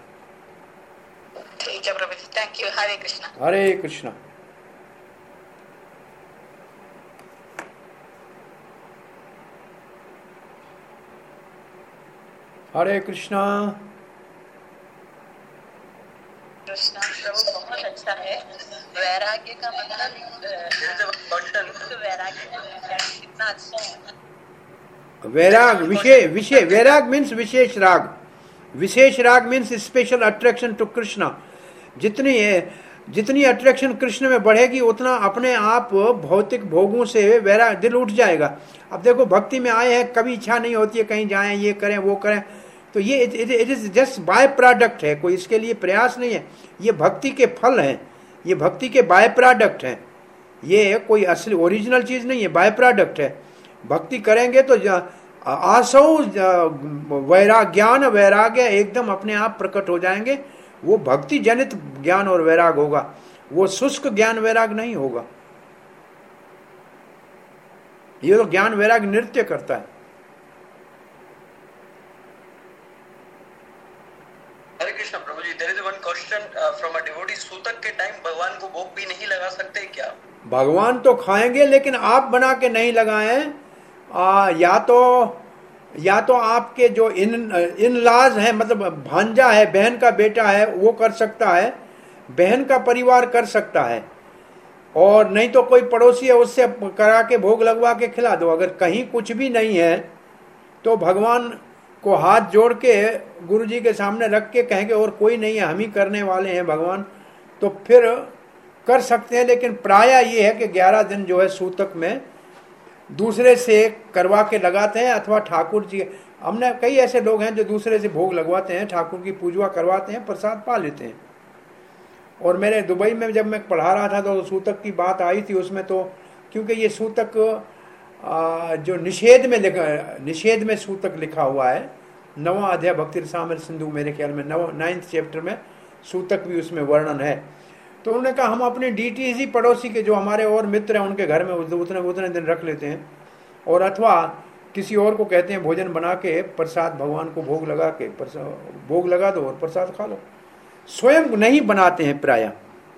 ठीक है प्रभु जी, थैंक यू. हरे कृष्णा. हरे कृष्णा. हरे कृष्णा. कृष्णा प्रभु बहुत अच्छा है. वैराग्य का मतलब वैराग्य कितना अच्छा है. वैराग विशेष विशेष वैराग मीन्स विशेष राग. विशेष राग means special attraction to Krishna. जितनी जितनी अट्रैक्शन कृष्ण में बढ़ेगी, उतना अपने आप भौतिक भोगों से वैराग दिल उठ जाएगा. अब देखो भक्ति में आए हैं, कभी इच्छा नहीं होती है कहीं जाएं, ये करें वो करें, तो ये it is just byproduct है, कोई इसके लिए प्रयास नहीं है. ये भक्ति के फल हैं, ये भक्ति के बाय प्रोडक्ट हैं, ये कोई असली ओरिजिनल चीज नहीं है, बाय प्रोडक्ट है. भक्ति करेंगे तो आसौ वैराग ज्ञान वैराग्य एकदम अपने आप प्रकट हो जाएंगे. वो भक्ति जनित ज्ञान और वैराग होगा, वो शुष्क ज्ञान वैराग नहीं होगा. ये तो ज्ञान वैराग नृत्य करता है. हरे कृष्ण प्रभु जी, there is one question from a devotee. सूतक के टाइम भगवान को भोग भी नहीं लगा सकते क्या? भगवान तो खाएंगे, लेकिन आप बना के नहीं लगाएं. आ, या तो या तो आपके जो इन इन लाज हैं, मतलब भांजा है, बहन का बेटा है, वो कर सकता है, बहन का परिवार कर सकता है, और नहीं तो कोई पड़ोसी है उससे करा के भोग लगवा के खिला दो. अगर कहीं कुछ भी नहीं है तो भगवान को हाथ जोड़ के गुरु जी के सामने रख के कहेंगे और कोई नहीं है, हम ही करने वाले हैं भगवान, तो फिर कर सकते हैं. लेकिन प्राय ये है कि ग्यारह दिन जो है सूतक में दूसरे से करवा के लगाते हैं, अथवा ठाकुर जी, हमने कई ऐसे लोग हैं जो दूसरे से भोग लगवाते हैं, ठाकुर की पूजा करवाते हैं, प्रसाद पा लेते हैं. और मेरे दुबई में जब मैं पढ़ा रहा था तो सूतक की बात आई थी उसमें, तो क्योंकि ये सूतक जो निषेध में लिखा, निषेध में सूतक लिखा हुआ है, नवा अध्याय भक्ति रसामृत सिंधु, मेरे ख्याल में नव नाइन्थ चैप्टर में सूतक भी उसमें वर्णन है. तो उन्होंने कहा हम अपने डीटीज ही पड़ोसी के जो हमारे और मित्र हैं उनके घर में उतने उतने दिन रख लेते हैं, और अथवा किसी और को कहते हैं भोजन बना के प्रसाद भगवान को भोग लगा के भोग लगा दो और प्रसाद खा लो, स्वयं नहीं बनाते हैं प्रायः।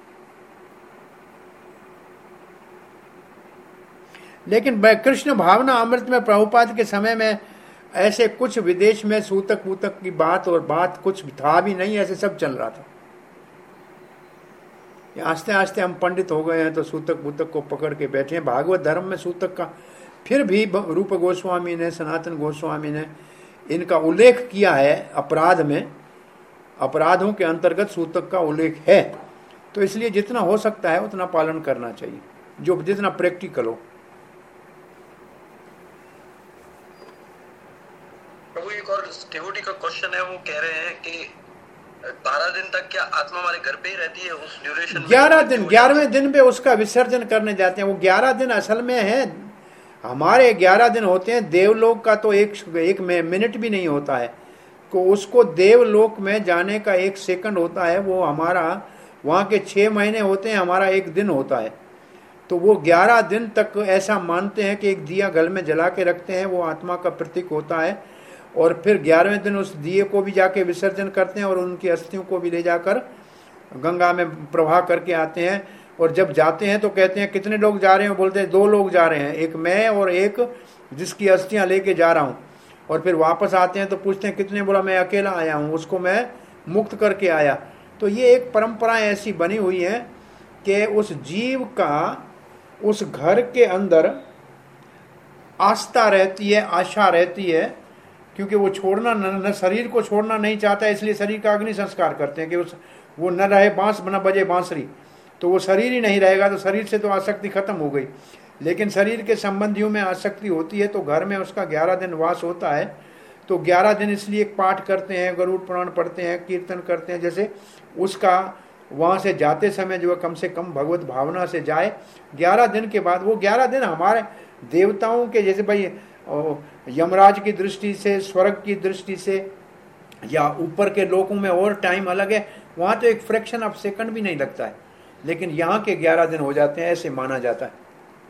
लेकिन कृष्ण भावना अमृत में प्रभुपाद के समय में ऐसे कुछ विदेश में सूतक वूतक की बात और बात कुछ था भी नहीं, ऐसे सब चल रहा था। आस्ते आस्ते हम पंडित हो गए हैं तो सूतक वूतक को पकड़ के बैठे हैं। भागवत धर्म में सूतक का फिर भी रूप गोस्वामी ने, सनातन गोस्वामी ने इनका उल्लेख किया है अपराध में, अपराधों के अंतर्गत सूतक का उल्लेख है। तो इसलिए जितना हो सकता है उतना पालन करना चाहिए, जो जितना प्रैक्टिकल हो। प्रभु एक और डिवोटी का क्वेश्चन है, वो कह रहे हैं कि बारह दिन तक क्या आत्मा हमारे घर पे ही रहती है उस ड्यूरेशन में? ग्यारह दिन, ग्यारहवें दिन पे उसका विसर्जन करने जाते हैं। वो ग्यारह दिन असल में है हमारे ग्यारह दिन होते हैं। देवलोक का तो एक एक मिनट भी नहीं होता है, को उसको देवलोक में जाने का एक सेकंड होता है। वो हमारा वहाँ के छः महीने होते हैं, हमारा एक दिन होता है। तो वो ग्यारह दिन तक ऐसा मानते हैं कि एक दिया गल में जला के रखते हैं, वो आत्मा का प्रतीक होता है। और फिर ग्यारहवें दिन उस दिए को भी जाके विसर्जन करते हैं और उनकी अस्थियों को भी ले जाकर गंगा में प्रवाह करके आते हैं। और जब जाते हैं तो कहते हैं कितने लोग जा रहे हैं, बोलते हैं दो लोग जा रहे हैं, एक मैं और एक जिसकी अस्थियां लेके जा रहा हूँ। और फिर वापस आते हैं तो पूछते हैं कितने, बोला मैं अकेला आया हूँ, उसको मैं मुक्त करके आया। तो ये एक परंपराएं ऐसी बनी हुई हैं कि उस जीव का उस घर के अंदर आस्था रहती है, आशा रहती है, क्योंकि वो छोड़ना न, न शरीर को छोड़ना नहीं चाहता, इसलिए शरीर का अग्नि संस्कार करते हैं कि उस वो न रहे बांस न बजे बांसुरी। तो वो शरीर ही नहीं रहेगा, तो शरीर से तो आसक्ति खत्म हो गई। लेकिन शरीर के संबंधियों में आसक्ति होती है, तो घर में उसका ग्यारह दिन वास होता है। तो ग्यारह दिन इसलिए पाठ करते हैं, गरुड़ पुराण पढ़ते हैं, कीर्तन करते हैं। जैसे उसका वहाँ से जाते समय जो कम से कम भगवत भावना से जाए। ग्यारह दिन के बाद वो ग्यारह दिन हमारे देवताओं के, जैसे भाई यमराज की दृष्टि से, स्वर्ग की दृष्टि से, या ऊपर के लोकों में और टाइम अलग है, वहाँ तो एक फ्रैक्शन ऑफ सेकंड भी नहीं लगता है। लेकिन यहाँ के ग्यारह दिन हो जाते हैं, ऐसे माना जाता है।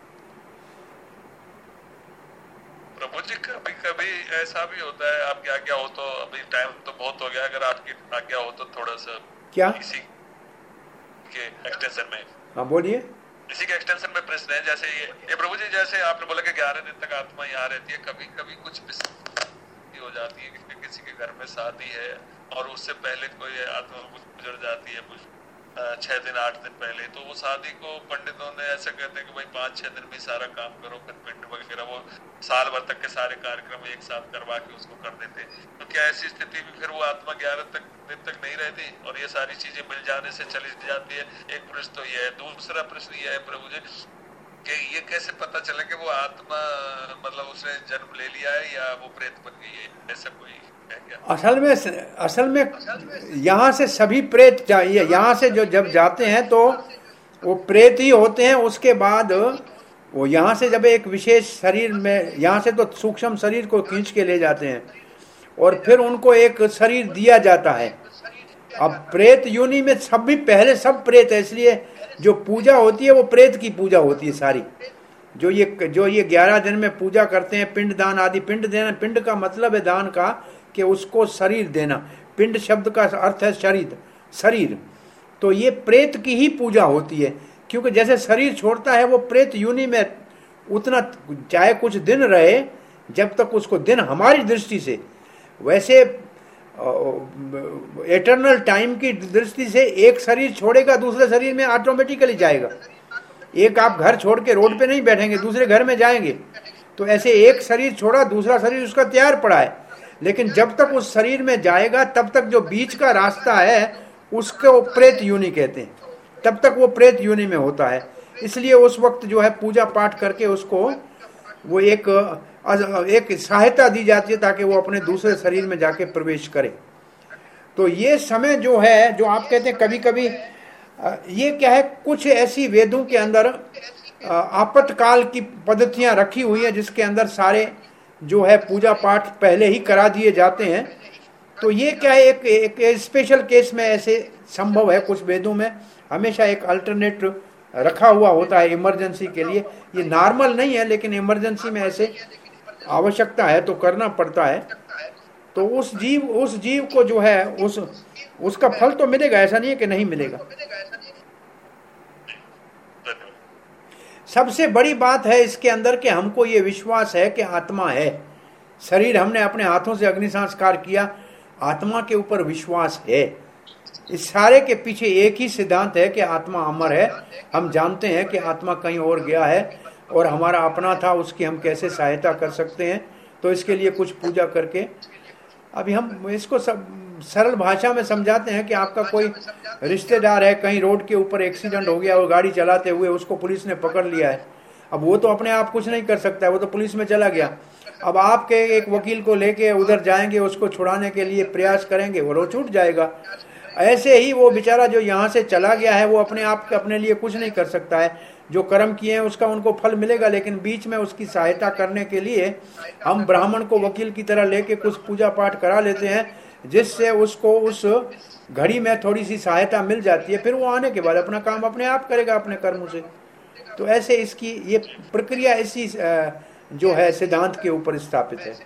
प्रभु जी कभी कभी ऐसा भी होता है, आपकी आज्ञा हो तो, अभी टाइम तो बहुत हो गया, अगर आपकी आज्ञा हो तो थोड़ा सा क्या इसी के एक्सटेंशन में। हाँ बोलिए। इसी के एक्सटेंशन में प्रश्न है, जैसे ये, ये प्रभु जी जैसे आपने बोला कि ग्यारह दिन तक आत्मा यहाँ रहती है, कभी कभी कुछ हो जाती है कि किसी के घर में शादी है और उससे पहले कोई आत्मा गुजर जाती है, कुछ छह दिन आठ दिन पहले, तो वो शादी को पंडितों ने ऐसा कहते हैं कि भाई पाँच छह दिन में सारा काम करो, फिर पिंड वगैरह वो साल भर तक के सारे कार्यक्रम एक साथ करवा के उसको कर देते। तो क्या ऐसी स्थिति में फिर वो आत्मा ग्यारह तक दिन तक नहीं रहती और ये सारी चीजें मिल जाने से चली जाती है? एक प्रश्न तो ये है। दूसरा प्रश्न ये है प्रभु जी कि ये कैसे पता चले कि वो आत्मा मतलब उसने जन्म ले लिया है या वो प्रेत बन गई है, ऐसा कोई है क्या? असल में असल में यहाँ से सभी प्रेत चाहिए, यहाँ से जो जब जाते हैं तो वो प्रेत ही होते हैं। उसके बाद वो यहाँ से जब एक विशेष शरीर में, यहाँ से तो सूक्ष्म शरीर को खींच के ले जाते हैं और फिर उनको एक शरीर दिया जाता है। अब प्रेत योनि में सब भी पहले सब प्रेत है, इसलिए जो पूजा होती है वो प्रेत की पूजा होती है सारी। जो ये जो ये ग्यारह दिन में पूजा करते हैं, पिंड दान आदि। पिंड देना, पिंड का मतलब है दान का, कि उसको शरीर देना। पिंड शब्द का अर्थ है शरीर, शरीर। तो ये प्रेत की ही पूजा होती है, क्योंकि जैसे शरीर छोड़ता है वो प्रेत योनि में उतना चाहे कुछ दिन रहे, जब तक उसको दिन हमारी दृष्टि से, वैसे एटर्नल टाइम की दृष्टि से एक शरीर छोड़ेगा दूसरे शरीर में ऑटोमेटिकली जाएगा। एक आप घर छोड़ के रोड पे नहीं बैठेंगे, दूसरे घर में जाएंगे। तो ऐसे एक शरीर छोड़ा, दूसरा शरीर उसका तैयार पड़ा है, लेकिन जब तक उस शरीर में जाएगा तब तक जो बीच का रास्ता है उसको प्रेत योनि कहते हैं, तब तक वो प्रेत योनि में होता है। इसलिए उस वक्त जो है पूजा पाठ करके उसको वो एक एक सहायता दी जाती है ताकि वो अपने दूसरे शरीर में जाके प्रवेश करे। तो ये समय जो है, जो आप कहते हैं कभी कभी, ये क्या है, कुछ ऐसी वेदों के अंदर आपातकाल की पद्धतियां रखी हुई है जिसके अंदर सारे जो है पूजा पाठ पहले ही करा दिए जाते हैं। तो ये क्या है, एक, एक, एक स्पेशल केस में ऐसे संभव है। कुछ वेदों में हमेशा एक अल्टरनेट रखा हुआ होता है इमरजेंसी के लिए। ये नॉर्मल नहीं है, लेकिन इमरजेंसी में ऐसे आवश्यकता है तो करना पड़ता है। तो उस जीव उस जीव को जो है उस उसका फल तो मिलेगा, ऐसा नहीं है कि नहीं मिलेगा। सबसे बड़ी बात है इसके अंदर कि हमको ये विश्वास है कि आत्मा है। शरीर हमने अपने हाथों से अग्नि संस्कार किया, आत्मा के ऊपर विश्वास है। इस सारे के पीछे एक ही सिद्धांत है कि आत्मा अमर है। हम जानते हैं कि आत्मा कहीं और गया है और हमारा अपना था, उसकी हम कैसे सहायता कर सकते हैं। तो इसके लिए कुछ पूजा करके अभी हम इसको सब सरल भाषा में समझाते हैं कि आपका कोई रिश्तेदार है, कहीं रोड के ऊपर एक्सीडेंट हो गया और गाड़ी चलाते हुए उसको पुलिस ने पकड़ लिया है। अब वो तो अपने आप कुछ नहीं कर सकता है, वो तो पुलिस में चला गया। अब आपके एक वकील को लेके उधर जाएंगे, उसको छुड़ाने के लिए प्रयास करेंगे, वो छूट जाएगा। ऐसे ही वो बेचारा जो यहाँ से चला गया है वो अपने आप अपने लिए कुछ नहीं कर सकता है। जो कर्म किए हैं उसका उनको फल मिलेगा, लेकिन बीच में उसकी सहायता करने के लिए हम ब्राह्मण को वकील की तरह लेके कुछ पूजा पाठ करा लेते हैं, जिससे उसको उस घड़ी में थोड़ी सी सहायता मिल जाती है। फिर वो आने के बाद अपना काम अपने आप करेगा अपने कर्मों से। तो ऐसे इसकी ये प्रक्रिया इसी जो है सिद्धांत के ऊपर स्थापित है।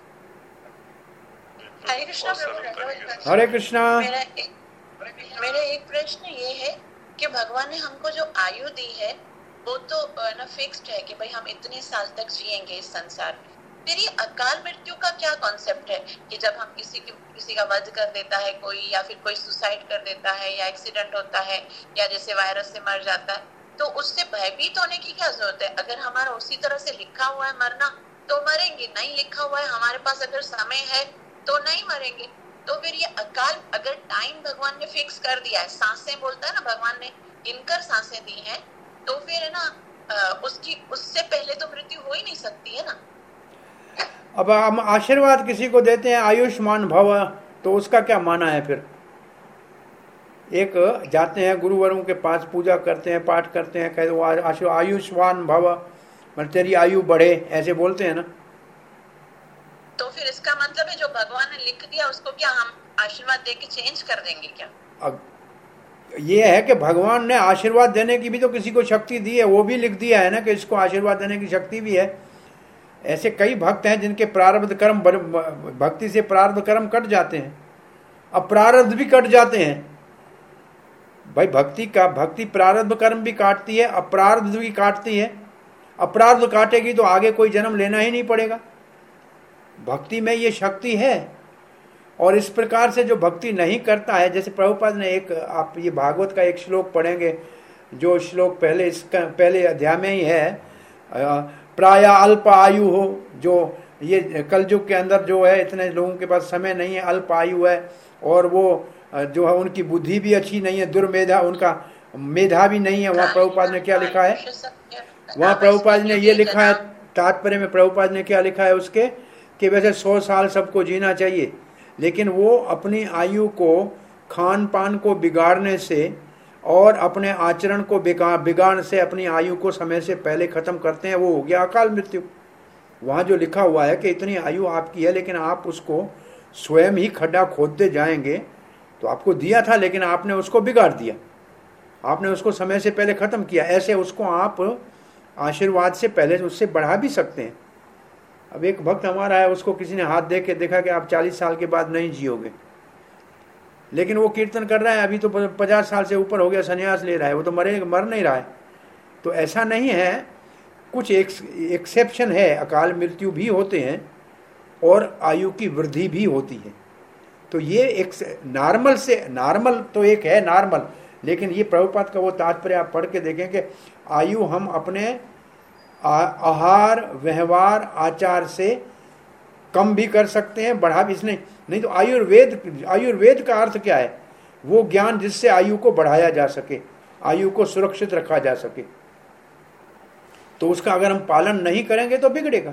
हरे कृष्णा। हरे कृष्णा। मेरा एक मेरा एक प्रश्न ये है कि भगवान ने हमको जो आयु दी है वो तो ना फिक्स्ड है कि भाई हम इतने साल तक जिएंगे इस संसार में। फिर ये अकाल मृत्यु का क्या कॉन्सेप्ट है कि जब हम किसी की किसी का वध कर देता है कोई, या फिर कोई सुसाइड कर देता है, या एक्सीडेंट होता है, या जैसे वायरस से मर जाता है, तो उससे भयभीत होने की क्या जरूरत है? अगर हमारा उसी तरह से लिखा हुआ है मरना तो मरेंगे, नहीं लिखा हुआ है हमारे पास अगर समय है तो नहीं मरेंगे। तो फिर ये अकाल अगर टाइम भगवान ने फिक्स कर दिया है, सांसें बोलता है ना भगवान ने गिनकर सांसें दी हैं, तो फिर है ना उसकी उससे पहले तो मृत्यु हो ही नहीं सकती है ना। अब हम आशीर्वाद किसी को देते हैं आयुष्मान भव, तो उसका क्या माना है? फिर एक जाते हैं गुरुवरों के पास, पूजा करते हैं, पाठ करते हैं, कहते वो आयुष्मान भव, मतलब तेरी आयु बढ़े, ऐसे बोलते हैं ना। तो फिर इसका मतलब है जो भगवान ने लिख दिया उसको क्या हम आशीर्वाद देके चेंज कर देंगे क्या? अब ये है कि भगवान ने आशीर्वाद देने की भी तो किसी को शक्ति दी है, वो भी लिख दिया है ना कि इसको आशीर्वाद देने की शक्ति भी है। ऐसे कई भक्त हैं जिनके प्रारब्ध कर्म, भक्ति से प्रारब्ध कर्म कट जाते हैं, अप्रारब्ध भी कट जाते हैं। भाई भक्ति का भक्ति प्रारब्ध कर्म भी काटती है, अप्रारब्ध भी काटती है। अपरार्ध काटेगी तो आगे कोई जन्म लेना ही नहीं पड़ेगा। भक्ति में ये शक्ति है। और इस प्रकार से जो भक्ति नहीं करता है, जैसे प्रभुपाद ने एक, आप ये भागवत का एक श्लोक पढ़ेंगे, जो श्लोक पहले इसका पहले अध्याय में ही है, प्राय अल्प आयु हो, जो ये कलयुग के अंदर जो है इतने लोगों के पास समय नहीं है, अल्प आयु है, और वो जो है उनकी बुद्धि भी अच्छी नहीं है, दुर्मेधा, उनका मेधा भी नहीं है। वहाँ प्रभुपाद ने क्या लिखा है? वहाँ प्रभुपाद ने ये लिखा है, तात्पर्य में प्रभुपाद ने क्या लिखा है उसके, कि वैसे सौ साल सबको जीना चाहिए, लेकिन वो अपनी आयु को खान पान को बिगाड़ने से और अपने आचरण को बिगाड़ से अपनी आयु को समय से पहले खत्म करते हैं। वो हो गया अकाल मृत्यु। वहाँ जो लिखा हुआ है कि इतनी आयु आपकी है, लेकिन आप उसको स्वयं ही खड्डा खोदते जाएंगे, तो आपको दिया था लेकिन आपने उसको बिगाड़ दिया, आपने उसको समय से पहले खत्म किया। ऐसे उसको आप आशीर्वाद से पहले उससे बढ़ा भी सकते हैं। अब एक भक्त हमारा है, उसको किसी ने हाथ दे के देखा कि आप चालीस साल के बाद नहीं जियोगे, लेकिन वो कीर्तन कर रहा है, अभी तो पचास साल से ऊपर हो गया, संन्यास ले रहा है, वो तो मरे मर नहीं रहा है। तो ऐसा नहीं है, कुछ एक एक्सेप्शन है, अकाल मृत्यु भी होते हैं और आयु की वृद्धि भी होती है। तो ये एक नॉर्मल से नॉर्मल तो एक है नॉर्मल, लेकिन ये प्रभुपाद का वो तात्पर्य आप पढ़ के देखें कि आयु हम अपने आहार व्यवहार आचार से कम भी कर सकते हैं, बढ़ा भी इसने नहीं। तो आयुर्वेद आयुर्वेद का अर्थ क्या है? वो ज्ञान जिससे आयु को बढ़ाया जा सके, आयु को सुरक्षित रखा जा सके। तो उसका अगर हम पालन नहीं करेंगे तो बिगड़ेगा।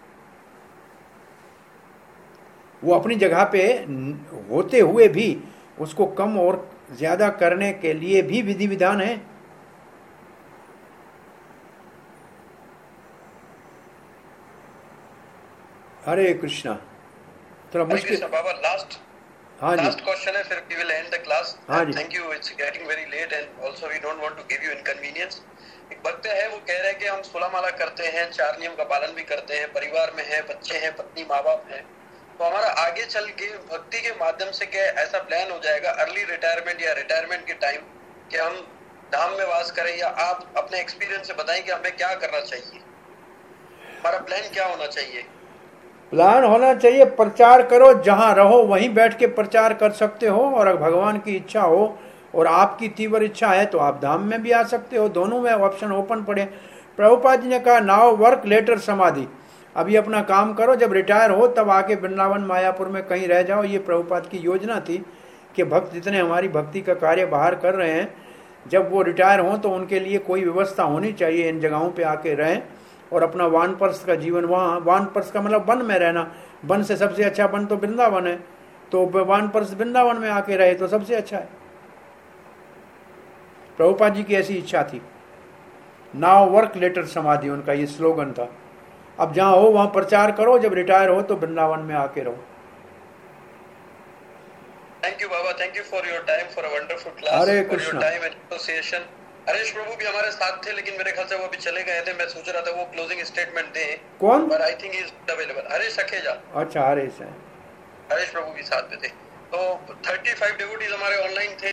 वो अपनी जगह पे होते हुए भी उसको कम और ज्यादा करने के लिए भी विधि विधान है। हरे कृष्णा। थोड़ा मुश्किल बाबा, लास्ट हाँ जी, लास्ट क्वेश्चन है, फिर we will end the class. हाँ जी, thank you, it's getting very late and also we don't want to give you inconvenience. एक भक्त है, वो कह रहे हैं कि हम सोलह माला करते हैं, चार नियम का पालन भी करते हैं, परिवार में है, बच्चे हैं, पत्नी माँ बाप हैं, तो हमारा आगे चल के भक्ति के माध्यम से क्या ऐसा प्लान हो जाएगा अर्ली रिटायरमेंट या रिटायरमेंट के टाइम कि हम धाम में वास करें, या आप अपने एक्सपीरियंस से बताएं कि हमें क्या करना चाहिए, हमारा प्लान क्या होना चाहिए? प्लान होना चाहिए, प्रचार करो, जहां रहो वहीं बैठ के प्रचार कर सकते हो, और भगवान की इच्छा हो और आपकी तीव्र इच्छा है तो आप धाम में भी आ सकते हो, दोनों में ऑप्शन ओपन पड़े। प्रभुपाद जी ने कहा नाउ वर्क लेटर समाधि, अभी अपना काम करो, जब रिटायर हो तब आके वृंदावन मायापुर में कहीं रह जाओ। ये प्रभुपाद की योजना थी कि भक्त जितने हमारी भक्ति का कार्य बाहर कर रहे हैं, जब वो रिटायर हों तो उनके लिए कोई व्यवस्था होनी चाहिए, इन जगहों पे आके रहें और अपना वानप्रस्थ का जीवन, वहाँ वानप्रस्थ का मतलब वन में रहना, वन से सबसे अच्छा वन तो वृंदावन है, तो वानप्रस्थ वृंदावन में आके रहे तो सबसे अच्छा है। प्रभुपाद जी की ऐसी इच्छा थी। नाउ वर्क लेटर समाधि उनका ये स्लोगन था। अब जहां हो वहां प्रचार करो, जब रिटायर हो तो वृंदावन में आके रहो। थैंक यू बाबा, thank you for your time, for a wonderful class, Hare for your Krishna. Time and association. Harish प्रभु भी हमारे साथ थे, लेकिन मेरे ख्याल से वो अभी चले गए थे। मैं सोच रहा था वो क्लोजिंग स्टेटमेंट दें। कौन? पर I think he is available. Harish Akheja. अच्छा, हरीश है। हरीश प्रभु भी साथ में थे। तो पैंतीस डिवोटीज हमारे ऑनलाइन थे।